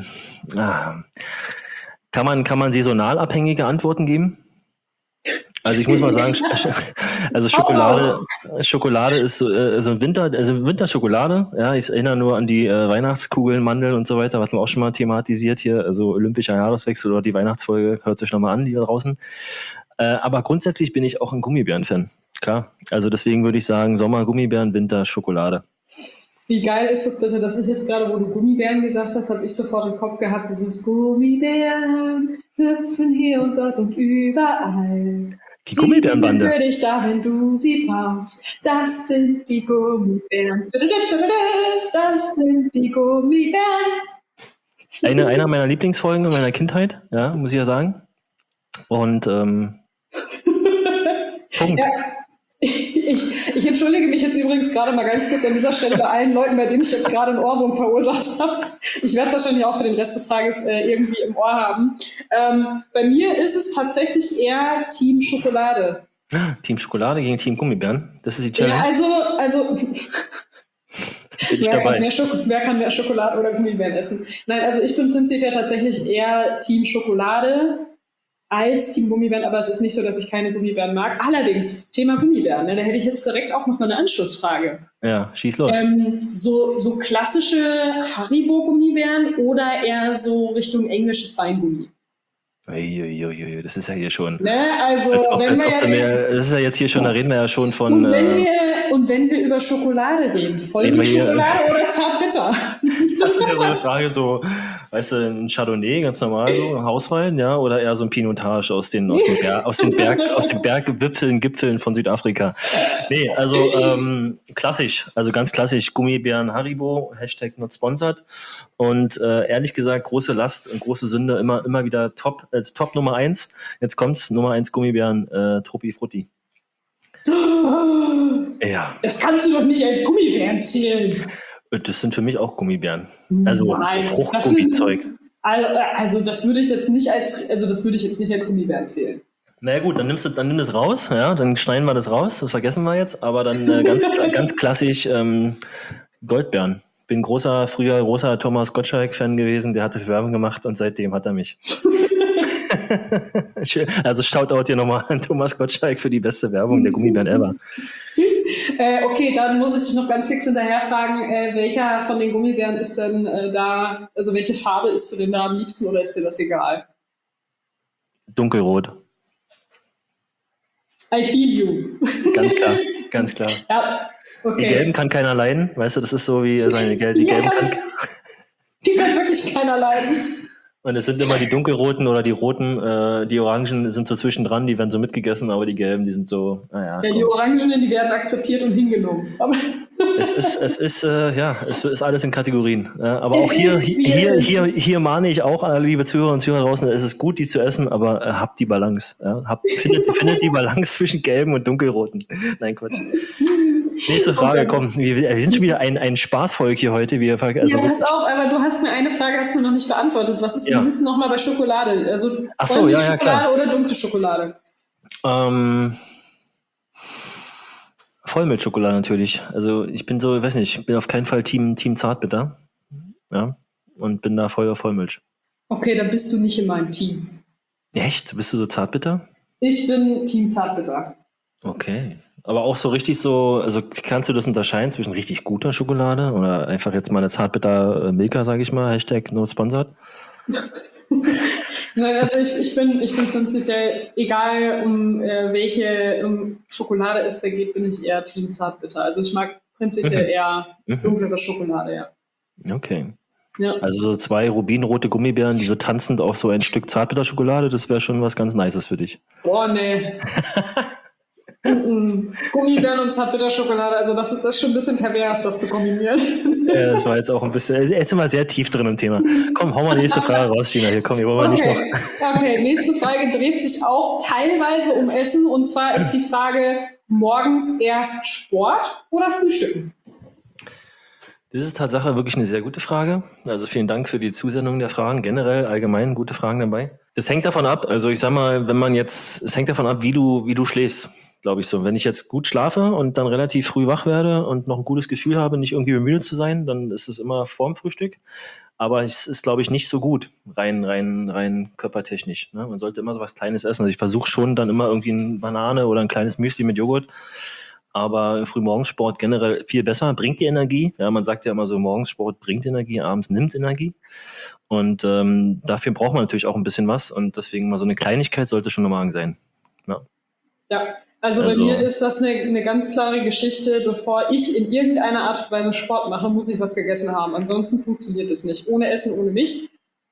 Speaker 1: kann man saisonal abhängige Antworten geben? Also ich muss mal sagen, also Schokolade ist so Winterschokolade. Ja, ich erinnere nur an die Weihnachtskugeln, Mandeln und so weiter, was wir auch schon mal thematisiert hier. Also olympischer Jahreswechsel oder die Weihnachtsfolge, hört sich nochmal an, die da draußen. Aber grundsätzlich bin ich auch ein Gummibären-Fan. Klar. Also deswegen würde ich sagen, Sommer Gummibären, Winter Schokolade.
Speaker 2: Wie geil ist das bitte, dass ich jetzt gerade, wo du Gummibären gesagt hast, habe ich sofort im Kopf gehabt, dieses Gummibären hüpfen hier und dort und überall.
Speaker 1: Die Gummibärenbande.
Speaker 2: Sie sind für dich da, wenn du sie brauchst. Das sind die Gummibären. Das sind die Gummibären.
Speaker 1: Einer meiner Lieblingsfolgen in meiner Kindheit, ja, muss ich ja sagen. Und Punkt.
Speaker 2: Ja. Ich entschuldige mich jetzt übrigens gerade mal ganz kurz an dieser Stelle bei allen Leuten, bei denen ich jetzt gerade einen Ohrwurm verursacht habe. Ich werde es wahrscheinlich auch für den Rest des Tages irgendwie im Ohr haben. Bei mir ist es tatsächlich eher Team Schokolade.
Speaker 1: Team Schokolade gegen Team Gummibären? Das ist die Challenge?
Speaker 2: Ja, also
Speaker 1: bin ich dabei.
Speaker 2: Wer kann mehr Schokolade oder Gummibären essen? Nein, also ich bin prinzipiell tatsächlich eher Team Schokolade als Team Gummibären, aber es ist nicht so, dass ich keine Gummibären mag. Allerdings, Thema Gummibären, ne, da hätte ich jetzt direkt auch noch mal eine Anschlussfrage.
Speaker 1: Ja, schieß los.
Speaker 2: So klassische Haribo-Gummibären oder eher so Richtung englisches Weingummi?
Speaker 1: Uiuiui, das ist ja hier schon.
Speaker 2: Ne, also,
Speaker 1: das ist ja jetzt hier schon, da reden wir ja schon von.
Speaker 2: Und wenn wir über Schokolade reden, Vollmilchschokolade oder Zartbitter?
Speaker 1: Das ist ja so eine Frage, so, weißt du, ein Chardonnay, ganz normal, so ein Hauswein, ja, oder eher so ein Pinotage aus den Berggipfeln von Südafrika. Nee, also klassisch, also ganz klassisch, Gummibären Haribo, Hashtag not sponsored. Und ehrlich gesagt, große Last und große Sünde, immer wieder Top Nummer 1. Jetzt kommt's, Nummer 1 Gummibären, Truppi Frutti. Ja.
Speaker 2: Das kannst du doch nicht als Gummibären zählen.
Speaker 1: Das sind für mich auch Gummibären. Also Fruchtgummizeug.
Speaker 2: Also das würde ich jetzt nicht als Gummibären zählen.
Speaker 1: Naja gut, dann nimm das raus, ja, dann schneiden wir das raus, das vergessen wir jetzt, aber dann ganz klassisch Goldbeeren. Bin früher großer Thomas Gottschalk-Fan gewesen, der hatte für Werbung gemacht und seitdem hat er mich. Also Shoutout hier nochmal an Thomas Gottschalk für die beste Werbung der Gummibären ever.
Speaker 2: Okay, dann muss ich dich noch ganz fix hinterher fragen, welcher von den Gummibären ist denn da, also welche Farbe isst du denn da am liebsten oder ist dir das egal?
Speaker 1: Dunkelrot.
Speaker 2: I feel you.
Speaker 1: Ganz klar.
Speaker 2: Ja, okay.
Speaker 1: Die gelben kann keiner leiden, weißt du, das ist so wie seine gelben kann.
Speaker 2: Die kann wirklich keiner leiden.
Speaker 1: Und es sind immer die dunkelroten oder die roten, die Orangen sind so zwischendran, die werden so mitgegessen, aber die gelben, die sind so, naja.
Speaker 2: Ja, die Orangenen, die werden akzeptiert und hingenommen. Aber
Speaker 1: es ist alles in Kategorien. Aber auch hier mahne ich auch, liebe Zuhörer und Zuhörer draußen, es ist gut, die zu essen, aber habt die Balance. Ja? Findet die Balance zwischen gelben und dunkelroten. Nein, Quatsch. Nächste Frage, komm. Wir sind schon wieder ein Spaßvolk hier heute.
Speaker 2: Pass auf, aber du hast mir eine Frage noch nicht beantwortet. Was ist, wie sitzt nochmal bei Schokolade? Also
Speaker 1: Schokolade
Speaker 2: klar. Oder dunkle Schokolade?
Speaker 1: Vollmilchschokolade natürlich. Also ich bin so, weiß nicht, ich bin auf keinen Fall Team Zartbitter. Ja. Und bin da voll auf Vollmilch.
Speaker 2: Okay, dann bist du nicht in meinem Team.
Speaker 1: Echt? Bist du so Zartbitter?
Speaker 2: Ich bin Team Zartbitter.
Speaker 1: Okay. Aber auch so richtig so, also kannst du das unterscheiden zwischen richtig guter Schokolade oder einfach jetzt mal eine Zartbitter Milka, sage ich mal, Hashtag not sponsored?
Speaker 2: Nein, also ich bin prinzipiell, egal welche Schokolade es da geht, bin ich eher Team Zartbitter. Also ich mag prinzipiell eher dunklere Schokolade, ja.
Speaker 1: Okay.
Speaker 2: Ja.
Speaker 1: Also so 2 rubinrote Gummibären, die so tanzend auf so ein Stück Zartbitterschokolade, das wäre schon was ganz Nices für dich.
Speaker 2: Boah, nee. Gummibären und Zartbitterschokolade, also das ist schon ein bisschen pervers, das zu kombinieren.
Speaker 1: Ja, das war jetzt auch ein bisschen, jetzt sind wir sehr tief drin im Thema. Komm, hau mal die nächste Frage raus, Gina. Hier, komm, hier wollen wir nicht noch.
Speaker 2: Okay, nächste Frage dreht sich auch teilweise um Essen, und zwar ist die Frage, morgens erst Sport oder Frühstücken?
Speaker 1: Das ist Tatsache wirklich eine sehr gute Frage. Also vielen Dank für die Zusendung der Fragen. Generell allgemein gute Fragen dabei. Das hängt davon ab, also ich sag mal, es hängt davon ab, wie du schläfst, glaube ich so. Wenn ich jetzt gut schlafe und dann relativ früh wach werde und noch ein gutes Gefühl habe, nicht irgendwie bemüht zu sein, dann ist es immer vorm Frühstück. Aber es ist, glaube ich, nicht so gut, rein körpertechnisch. Ne? Man sollte immer so was Kleines essen. Also ich versuche schon dann immer irgendwie eine Banane oder ein kleines Müsli mit Joghurt. Aber Frühmorgensport generell viel besser, bringt die Energie. Ja, man sagt ja immer so, Morgensport bringt Energie, abends nimmt Energie. Und dafür braucht man natürlich auch ein bisschen was. Und deswegen mal so eine Kleinigkeit sollte schon im Magen sein.
Speaker 2: Ja, also bei mir ist das eine ganz klare Geschichte. Bevor ich in irgendeiner Art und Weise Sport mache, muss ich was gegessen haben. Ansonsten funktioniert es nicht. Ohne Essen, ohne mich.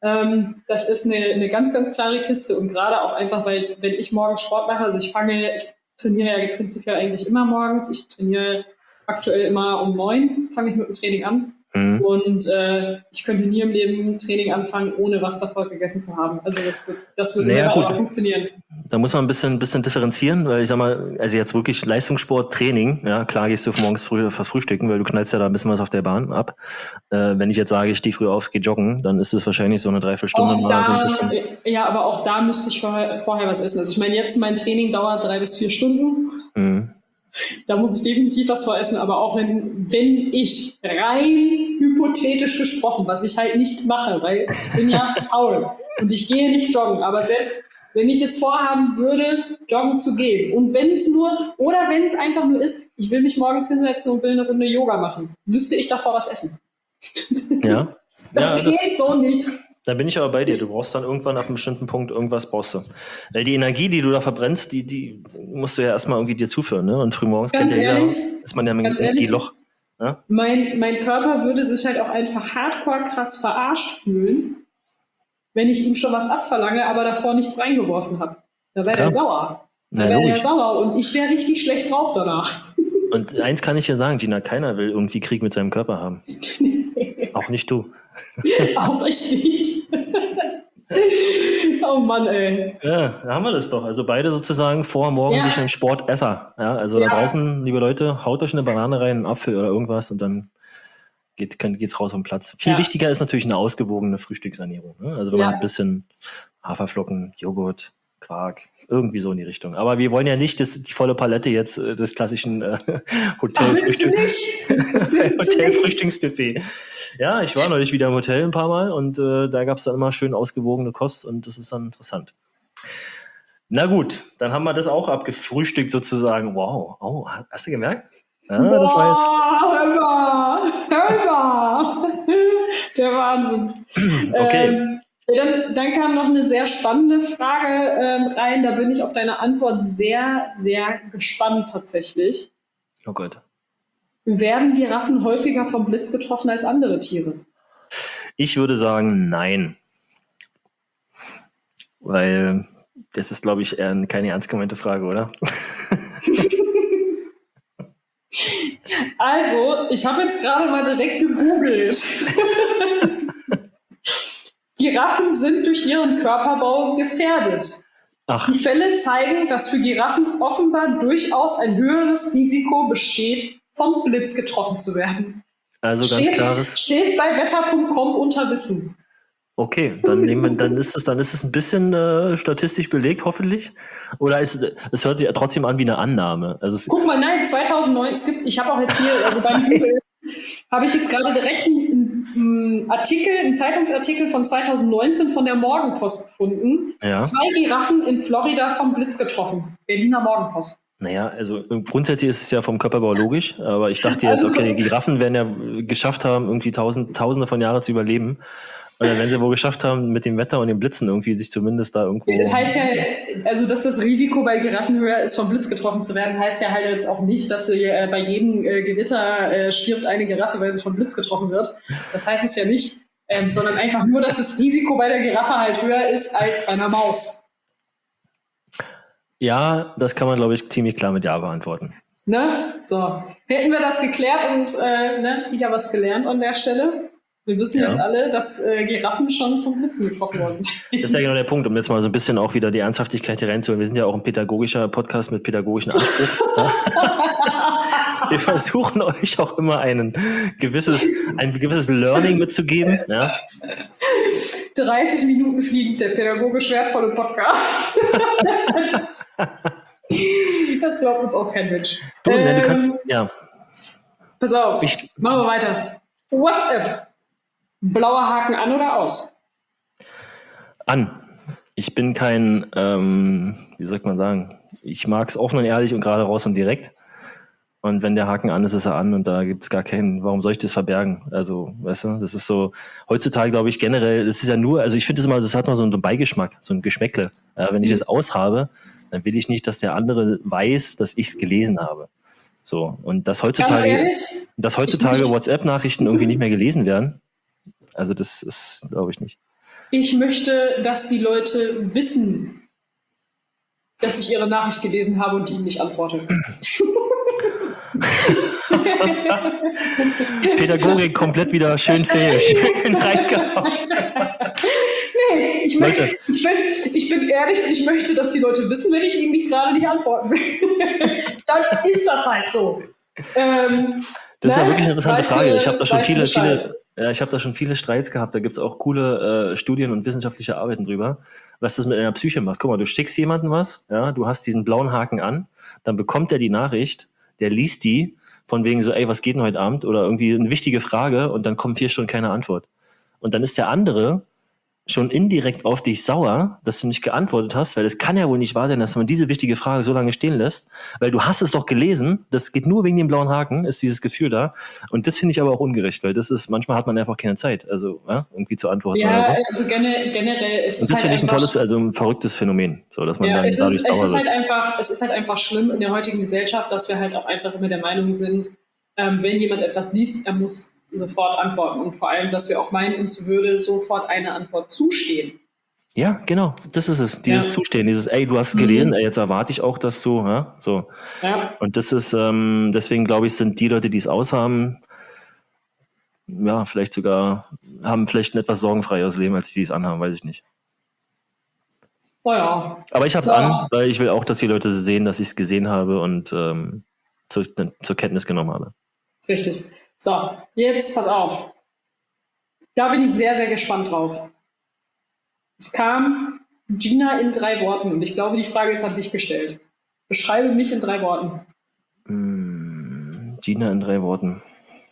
Speaker 2: Das ist eine ganz, ganz klare Kiste. Und gerade auch einfach, weil wenn ich morgens Sport mache, also ich trainiere ja prinzipiell eigentlich immer morgens. Ich trainiere aktuell immer um 9, fange ich mit dem Training an. Mhm. Und ich könnte nie im Leben ein Training anfangen, ohne was davor gegessen zu haben. Also das wird auch funktionieren.
Speaker 1: Da muss man ein bisschen differenzieren, weil ich sag mal, also jetzt wirklich Leistungssport, Training, ja, klar gehst du morgens früh frühstücken, weil du knallst ja da ein bisschen was auf der Bahn ab. Wenn ich jetzt sage, ich stehe früh auf, gehe joggen, dann ist es wahrscheinlich so eine Dreiviertelstunde mal so ein bisschen.
Speaker 2: Ja, aber auch da müsste ich vorher was essen. Also ich meine, jetzt mein Training dauert 3 bis 4 Stunden. Mhm. Da muss ich definitiv was voressen, aber auch wenn ich rein hypothetisch gesprochen, was ich halt nicht mache, weil ich bin ja faul und ich gehe nicht joggen, aber selbst wenn ich es vorhaben würde, joggen zu gehen und wenn es einfach nur ist, ich will mich morgens hinsetzen und will eine Runde Yoga machen, müsste ich davor was essen.
Speaker 1: Ja.
Speaker 2: Das geht so nicht.
Speaker 1: Da bin ich aber bei dir. Du brauchst dann irgendwann ab einem bestimmten Punkt irgendwas brauchst du. Weil die Energie, die du da verbrennst, die musst du ja erstmal irgendwie dir zuführen. Ne? Und frühmorgens ist man ja mit dem Energieloch. Ja?
Speaker 2: Mein Körper würde sich halt auch einfach hardcore krass verarscht fühlen, wenn ich ihm schon was abverlange, aber davor nichts reingeworfen habe. Da wäre er sauer. Und ich wäre richtig schlecht drauf danach.
Speaker 1: Und eins kann ich dir sagen, Gina, keiner will irgendwie Krieg mit seinem Körper haben. Auch nicht du.
Speaker 2: Auch nicht. Oh Mann, ey.
Speaker 1: Ja, da haben wir das doch. Also beide sozusagen morgendlich einen Sportesser. Ja, also da draußen, liebe Leute, haut euch eine Banane rein, einen Apfel oder irgendwas und dann geht's raus vom Platz. Viel wichtiger ist natürlich eine ausgewogene Frühstücksernährung. Ne? Also wenn man ein bisschen Haferflocken, Joghurt, Quark, irgendwie so in die Richtung. Aber wir wollen ja nicht die volle Palette jetzt des klassischen Hotelfrühstücksbuffet. Ja, ich war neulich wieder im Hotel ein paar Mal und da gab es dann immer schön ausgewogene Kost und das ist dann interessant. Na gut, dann haben wir das auch abgefrühstückt sozusagen. Wow, oh, hast du gemerkt? Ja, das war
Speaker 2: jetzt. Hör mal. Der Wahnsinn.
Speaker 1: Okay.
Speaker 2: Dann kam noch eine sehr spannende Frage rein. Da bin ich auf deine Antwort sehr, sehr gespannt tatsächlich.
Speaker 1: Oh Gott.
Speaker 2: Werden Giraffen häufiger vom Blitz getroffen als andere Tiere?
Speaker 1: Ich würde sagen, nein. Weil das ist, glaube ich, eher keine ernst gemeinte Frage, oder?
Speaker 2: Also, ich habe jetzt gerade mal direkt gegoogelt. Giraffen sind durch ihren Körperbau gefährdet.
Speaker 1: Ach.
Speaker 2: Die Fälle zeigen, dass für Giraffen offenbar durchaus ein höheres Risiko besteht, vom Blitz getroffen zu werden.
Speaker 1: Also ganz klares.
Speaker 2: Steht bei wetter.com unter Wissen.
Speaker 1: Okay, dann ist es ein bisschen statistisch belegt, hoffentlich. Oder es hört sich trotzdem an wie eine Annahme. Also
Speaker 2: guck mal, nein, 2009, ich habe auch jetzt hier, also beim Google, habe ich jetzt gerade direkt einen Zeitungsartikel von 2019 von der Morgenpost gefunden. Ja. 2 Giraffen in Florida vom Blitz getroffen. Berliner Morgenpost.
Speaker 1: Naja, also grundsätzlich ist es ja vom Körperbau logisch, aber ich dachte jetzt, okay, die Giraffen werden ja geschafft haben, irgendwie Tausende von Jahren zu überleben. Und dann werden sie wohl geschafft haben, mit dem Wetter und den Blitzen irgendwie sich zumindest da irgendwo...
Speaker 2: Das heißt ja, also dass das Risiko bei Giraffen höher ist, vom Blitz getroffen zu werden, heißt ja halt jetzt auch nicht, dass bei jedem Gewitter stirbt eine Giraffe, weil sie vom Blitz getroffen wird. Das heißt es ja nicht, sondern einfach nur, dass das Risiko bei der Giraffe halt höher ist als bei einer Maus.
Speaker 1: Ja, das kann man, glaube ich, ziemlich klar mit Ja beantworten.
Speaker 2: Ne? So. Hätten wir das geklärt und wieder was gelernt an der Stelle? Wir wissen jetzt alle, dass Giraffen schon vom Blitzen getroffen worden sind.
Speaker 1: Das ist ja genau der Punkt, um jetzt mal so ein bisschen auch wieder die Ernsthaftigkeit hier reinzuholen. Wir sind ja auch ein pädagogischer Podcast mit pädagogischen Anspruch. Wir versuchen euch auch immer ein gewisses Learning mitzugeben. Ja.
Speaker 2: 30 Minuten fliegend, der pädagogisch wertvolle Podcast. Das glaubt uns auch kein Mensch.
Speaker 1: Du kannst, ja.
Speaker 2: Pass auf, machen wir weiter. WhatsApp. Blauer Haken an oder aus?
Speaker 1: An. Ich bin kein, wie soll man sagen, ich mag es offen und ehrlich und gerade raus und direkt. Und wenn der Haken an ist, ist er an und da gibt es gar keinen, warum soll ich das verbergen? Also, weißt du, das ist so, heutzutage glaube ich generell, das ist ja nur, also ich finde das immer, das hat noch so einen Beigeschmack, so ein Geschmäckle. Ja, wenn ich das aushabe, dann will ich nicht, dass der andere weiß, dass ich es gelesen habe. So, und dass heutzutage WhatsApp-Nachrichten irgendwie nicht mehr gelesen werden, also das ist, glaube ich, nicht.
Speaker 2: Ich möchte, dass die Leute wissen, dass ich ihre Nachricht gelesen habe und ihnen nicht antworte.
Speaker 1: Pädagogik komplett wieder schön fähig. Schön reingehauen.
Speaker 2: Nee, ich bin ehrlich und ich möchte, dass die Leute wissen, wenn ich ihnen gerade nicht antworten will. Dann ist das halt so.
Speaker 1: Das ist ja wirklich eine interessante Frage. Ich habe da schon viele Streits gehabt. Da gibt es auch coole Studien und wissenschaftliche Arbeiten drüber, was das mit einer Psyche macht. Guck mal, du schickst jemandem was, ja, du hast diesen blauen Haken an, dann bekommt er die Nachricht, der liest die, von wegen so, ey, was geht denn heute Abend? Oder irgendwie eine wichtige Frage und dann kommen 4 Stunden keine Antwort. Und dann ist der andere schon indirekt auf dich sauer, dass du nicht geantwortet hast, weil es kann ja wohl nicht wahr sein, dass man diese wichtige Frage so lange stehen lässt, weil du hast es doch gelesen, das geht nur wegen dem blauen Haken, ist dieses Gefühl da. Und das finde ich aber auch ungerecht, weil das ist, manchmal hat man einfach keine Zeit, also irgendwie zu antworten.
Speaker 2: Ja,
Speaker 1: oder so.
Speaker 2: Also generell ist es.
Speaker 1: Und das finde ich ein tolles, also ein verrücktes Phänomen, so dass man dann dadurch sauer wird.
Speaker 2: Es ist halt einfach schlimm in der heutigen Gesellschaft, dass wir halt auch einfach immer der Meinung sind, wenn jemand etwas liest, er muss sofort antworten und vor allem, dass wir auch meinen, uns würde sofort eine Antwort zustehen.
Speaker 1: Ja, genau, das ist es, dieses Zustehen, dieses, ey, du hast es gelesen, ey, jetzt erwarte ich auch, dass du, so. Ja. Und das ist, deswegen glaube ich, sind die Leute, die es aushaben, ja, vielleicht sogar, haben vielleicht ein etwas sorgenfreieres Leben, als die, die es anhaben, weiß ich nicht.
Speaker 2: Oh ja.
Speaker 1: Aber ich habe es an, weil ich will auch, dass die Leute sehen, dass ich es gesehen habe und zur Kenntnis genommen habe.
Speaker 2: Richtig. So, jetzt pass auf. Da bin ich sehr, sehr gespannt drauf. Es kam Gina in 3 Worten. Und ich glaube, die Frage ist an dich gestellt. Beschreibe mich in 3 Worten.
Speaker 1: Gina in 3 Worten.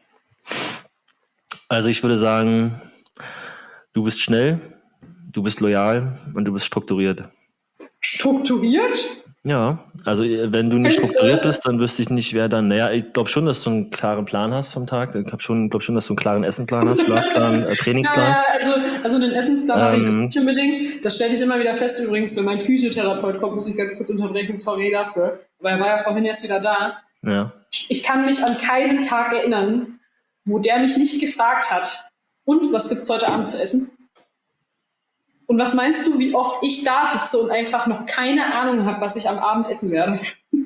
Speaker 1: Also ich würde sagen, du bist schnell, du bist loyal und du bist strukturiert.
Speaker 2: Strukturiert?
Speaker 1: Ja, also wenn du nicht
Speaker 2: Findest du?
Speaker 1: strukturiert bist, dann wüsste ich nicht, wer dann. Naja, ich glaube schon, dass du einen klaren Plan hast vom Tag. Ich glaube schon, dass du einen klaren Essenplan hast, Schlafplan, Trainingsplan.
Speaker 2: Ja, also einen Essensplan habe ich jetzt nicht unbedingt. Das stelle ich immer wieder fest übrigens, wenn mein Physiotherapeut kommt, muss ich ganz kurz unterbrechen, sorry dafür. Aber er war ja vorhin erst wieder da.
Speaker 1: Ja.
Speaker 2: Ich kann mich an keinen Tag erinnern, wo der mich nicht gefragt hat, und was gibt's heute Abend zu essen? Und was meinst du, wie oft ich da sitze und einfach noch keine Ahnung habe, was ich am Abend essen werde?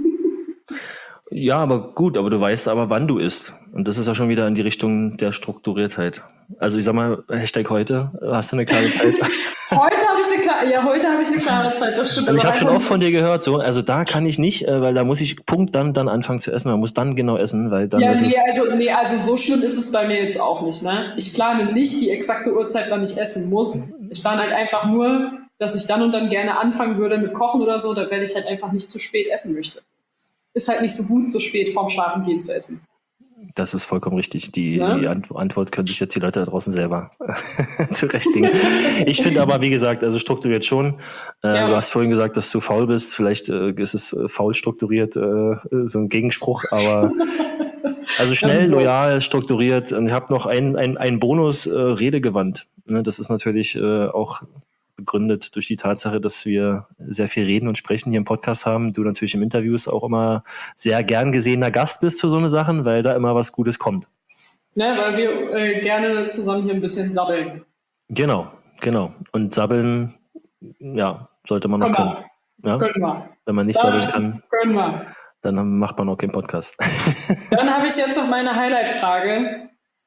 Speaker 1: Ja, aber gut, aber du weißt aber, wann du isst. Und das ist ja schon wieder in die Richtung der Strukturiertheit. Also ich sag mal, Hashtag heute, hast du eine klare Zeit?
Speaker 2: Heute habe ich eine klare Zeit, das stimmt.
Speaker 1: Also ich habe schon oft von dir gehört, so, also da kann ich nicht, weil da muss ich Punkt dann anfangen zu essen. Man muss dann genau essen, weil dann ist es...
Speaker 2: Also so schlimm ist es bei mir jetzt auch nicht. Ne? Ich plane nicht die exakte Uhrzeit, wann ich essen muss. Ich plane halt einfach nur, dass ich dann und dann gerne anfangen würde mit Kochen oder so, weil ich halt einfach nicht zu spät essen möchte. Ist halt nicht so gut, so spät vorm Schlafengehen zu essen.
Speaker 1: Das ist vollkommen richtig. Die Antwort können sich jetzt die Leute da draußen selber zurechtlegen. Ich finde aber, wie gesagt, also strukturiert schon.
Speaker 2: Ja.
Speaker 1: Du hast vorhin gesagt, dass du faul bist. Vielleicht ist es faul strukturiert, so ein Gegenspruch. Aber also schnell, loyal, strukturiert. Und ich habe noch einen Bonus redegewandt. Ne, das ist natürlich auch begründet durch die Tatsache, dass wir sehr viel reden und sprechen hier im Podcast haben. Du natürlich im Interviews auch immer sehr gern gesehener Gast bist für so eine Sachen, weil da immer was Gutes kommt.
Speaker 2: Ne, weil wir gerne zusammen hier ein bisschen sabbeln.
Speaker 1: Genau. Und sabbeln, ja, sollte man noch können. Ja?
Speaker 2: Können wir.
Speaker 1: Wenn man nicht sabbeln kann,
Speaker 2: können wir.
Speaker 1: Dann macht man auch keinen Podcast.
Speaker 2: Dann habe ich jetzt noch meine Highlight-Frage.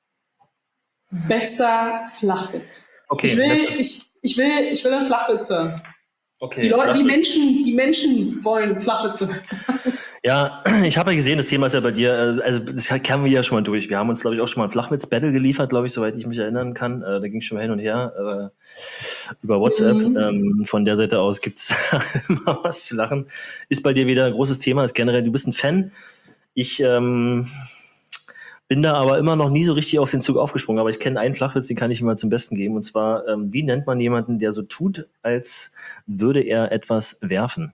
Speaker 2: Bester Flachwitz.
Speaker 1: Okay,
Speaker 2: ich will einen Flachwitz hören.
Speaker 1: Okay,
Speaker 2: die Menschen wollen Flachwitze.
Speaker 1: Ja, ich habe ja gesehen, das Thema ist ja bei dir, also das kamen wir ja schon mal durch. Wir haben uns, glaube ich, auch schon mal ein Flachwitz-Battle geliefert, glaube ich, soweit ich mich erinnern kann. Da ging es schon mal hin und her über WhatsApp. Von der Seite aus gibt es immer was zu lachen. Ist bei dir wieder ein großes Thema, ist generell, du bist ein Fan. Ich bin da aber immer noch nie so richtig auf den Zug aufgesprungen. Aber ich kenne einen Flachwitz, den kann ich immer zum Besten geben. Und zwar, wie nennt man jemanden, der so tut, als würde er etwas werfen?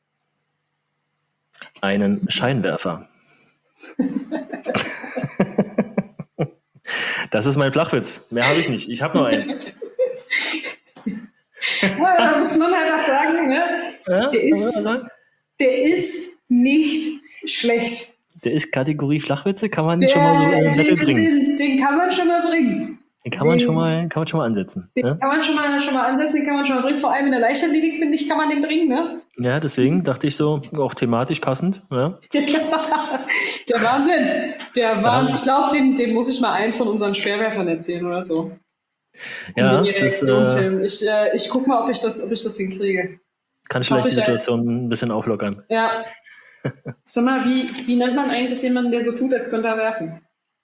Speaker 1: Einen Scheinwerfer. Das ist mein Flachwitz. Mehr habe ich nicht. Ich habe nur einen.
Speaker 2: Ja, da muss man halt was sagen. Ne?
Speaker 1: Ja,
Speaker 2: der ist nicht schlecht.
Speaker 1: Der ist Kategorie Flachwitze, kann man schon mal so in den Zettel bringen.
Speaker 2: Den kann man schon mal bringen.
Speaker 1: Den kann man schon mal ansetzen.
Speaker 2: Den kann man schon mal ansetzen, den kann man schon mal bringen. Vor allem in der Leichtathletik, finde ich, kann man den bringen. Ne?
Speaker 1: Ja, deswegen dachte ich so, auch thematisch passend. Ja.
Speaker 2: Der Wahnsinn. Ich glaube, den muss ich mal einen von unseren Schwerwerfern erzählen oder so.
Speaker 1: Ja,
Speaker 2: die Reaktion filmen. Ich gucke mal, ob ich das hinkriege.
Speaker 1: Kann vielleicht die Situation ein bisschen auflockern.
Speaker 2: Ja. Sag mal, wie nennt man eigentlich jemanden, der so tut, als könnte er werfen?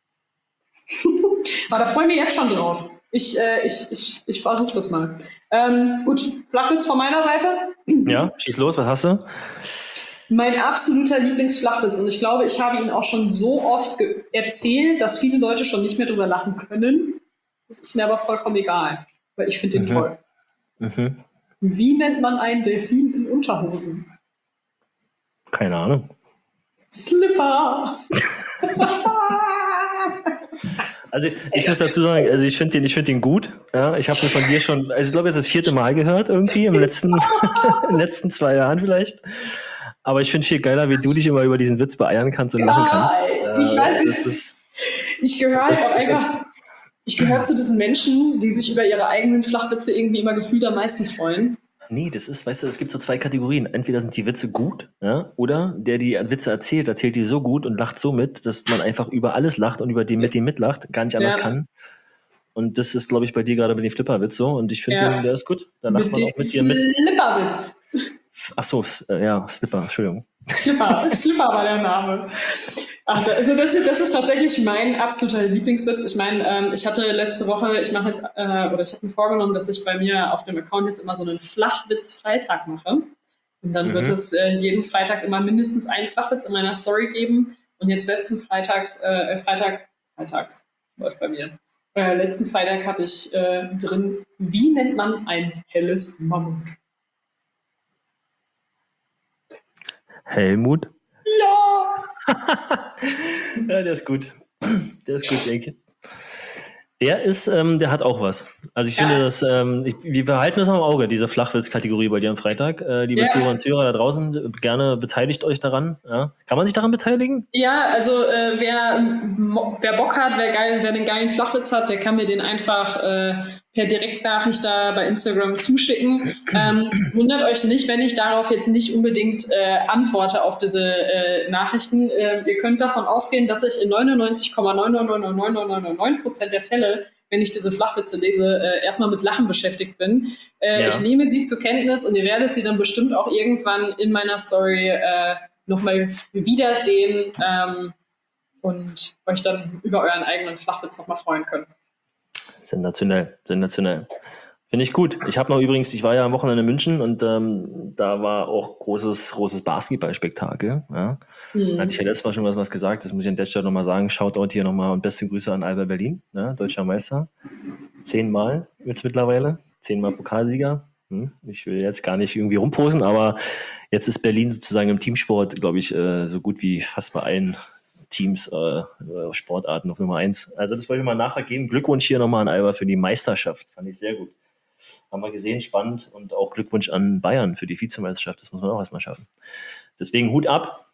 Speaker 2: Aber da freue ich mich jetzt schon drauf. Ich versuche das mal. Gut, Flachwitz von meiner Seite.
Speaker 1: Ja, schieß los, was hast du?
Speaker 2: Mein absoluter Lieblingsflachwitz, und ich glaube, ich habe ihn auch schon so oft erzählt, dass viele Leute schon nicht mehr drüber lachen können. Das ist mir aber vollkommen egal, weil ich finde ihn toll. Wie nennt man einen Delfin in Unterhosen?
Speaker 1: Keine Ahnung.
Speaker 2: Slipper.
Speaker 1: Also ich muss dazu sagen, also ich finde den gut. Ja, ich habe den von dir schon, also ich glaube jetzt das 4. Mal gehört irgendwie in den letzten 2 Jahren vielleicht. Aber ich finde viel geiler, wie du dich immer über diesen Witz beeiern kannst und lachen kannst.
Speaker 2: Ich weiß nicht. Ich gehöre zu diesen Menschen, die sich über ihre eigenen Flachwitze irgendwie immer gefühlt am meisten freuen.
Speaker 1: Nee, das ist, weißt du, es gibt so 2 Kategorien. Entweder sind die Witze gut, ja, oder der die Witze erzählt die so gut und lacht so mit, dass man einfach über alles lacht und mit dem mitlacht, gar nicht anders kann. Und das ist, glaube ich, bei dir gerade mit dem Flipperwitz so. Und ich finde, der ist gut. Da lacht man auch mit dir mit.
Speaker 2: Flipperwitz.
Speaker 1: Ach so, ja, Slipper, Entschuldigung.
Speaker 2: Slipper war der Name. Ach, also das ist tatsächlich mein absoluter Lieblingswitz. Ich meine, ich hatte letzte Woche, ich habe mir vorgenommen, dass ich bei mir auf dem Account jetzt immer so einen Flachwitz-Freitag mache. Und dann wird es jeden Freitag immer mindestens einen Flachwitz in meiner Story geben. Und jetzt letzten Freitags läuft bei mir. Letzten Freitag hatte ich drin, wie nennt man ein helles Mammut?
Speaker 1: Helmut?
Speaker 2: Ja!
Speaker 1: Ja, der ist gut. Der ist gut, denke ich. Der hat auch was. Also ich finde, wir behalten das am Auge, diese Flachwitz-Kategorie bei dir am Freitag. Liebe Zuhörer und Zuhörer da draußen, gerne beteiligt euch daran. Ja. Kann man sich daran beteiligen?
Speaker 2: Ja, also wer Bock hat, wer einen geilen Flachwitz hat, der kann mir den einfach per Direktnachricht da bei Instagram zuschicken. Wundert euch nicht, wenn ich darauf jetzt nicht unbedingt antworte auf diese Nachrichten. Ihr könnt davon ausgehen, dass ich in 99,9999999% der Fälle, wenn ich diese Flachwitze lese, erstmal mit Lachen beschäftigt bin. Ich nehme sie zur Kenntnis und ihr werdet sie dann bestimmt auch irgendwann in meiner Story nochmal wiedersehen und euch dann über euren eigenen Flachwitz nochmal freuen können.
Speaker 1: Sensationell. Finde ich gut. Ich war ja am Wochenende in München und da war auch großes Basketballspektakel. Ja. Da hatte ich ja letztes Mal schon was gesagt, das muss ich an der Stelle nochmal sagen. Shoutout hier nochmal und beste Grüße an Alba Berlin, ja, deutscher Meister. 10-mal jetzt mittlerweile, 10-mal Pokalsieger. Ich will jetzt gar nicht irgendwie rumposen, aber jetzt ist Berlin sozusagen im Teamsport, glaube ich, so gut wie fast bei allen Teams, Sportarten auf Nummer 1. Also das wollte ich mal nachgeben. Glückwunsch hier nochmal an Alba für die Meisterschaft. Fand ich sehr gut. Haben wir gesehen, spannend. Und auch Glückwunsch an Bayern für die Vizemeisterschaft. Das muss man auch erstmal schaffen. Deswegen Hut ab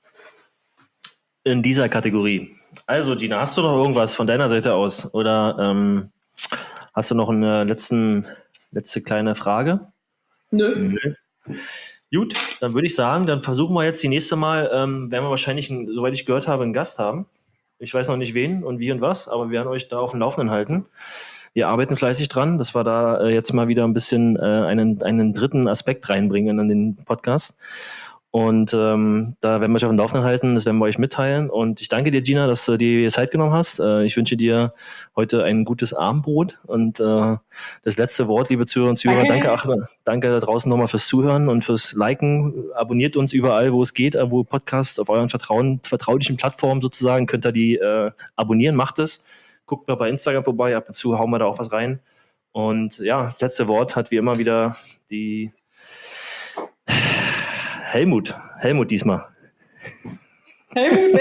Speaker 1: in dieser Kategorie. Also Gina, hast du noch irgendwas von deiner Seite aus? Oder hast du noch eine letzte kleine Frage?
Speaker 2: Nö.
Speaker 1: Gut, dann würde ich sagen, dann versuchen wir jetzt die nächste Mal, werden wir wahrscheinlich, soweit ich gehört habe, einen Gast haben. Ich weiß noch nicht wen und wie und was, aber wir werden euch da auf dem Laufenden halten. Wir arbeiten fleißig dran, dass wir da jetzt mal wieder ein bisschen einen dritten Aspekt reinbringen in den Podcast. Und da werden wir euch auf dem Laufenden halten, das werden wir euch mitteilen. Und ich danke dir, Gina, dass du dir die Zeit genommen hast. Ich wünsche dir heute ein gutes Abendbrot. Und das letzte Wort, liebe Zuhörer und Zuhörer, danke da draußen nochmal fürs Zuhören und fürs Liken. Abonniert uns überall, wo es geht, wo Podcasts auf euren vertraulichen Plattformen sozusagen, könnt ihr die abonnieren, macht es. Guckt mal bei Instagram vorbei, ab und zu hauen wir da auch was rein. Und ja, das letzte Wort hat wie immer wieder die Helmut diesmal.
Speaker 2: Helmut,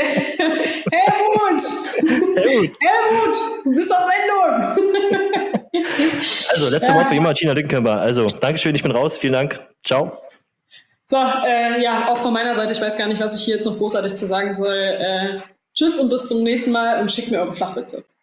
Speaker 2: du bist auf Sendung.
Speaker 1: Also, letzte Wort wie immer, Gina Lückenkämper. Also, Dankeschön, ich bin raus. Vielen Dank. Ciao.
Speaker 2: So, auch von meiner Seite, ich weiß gar nicht, was ich hier jetzt noch großartig zu sagen soll. Tschüss und bis zum nächsten Mal und schickt mir eure Flachwitze.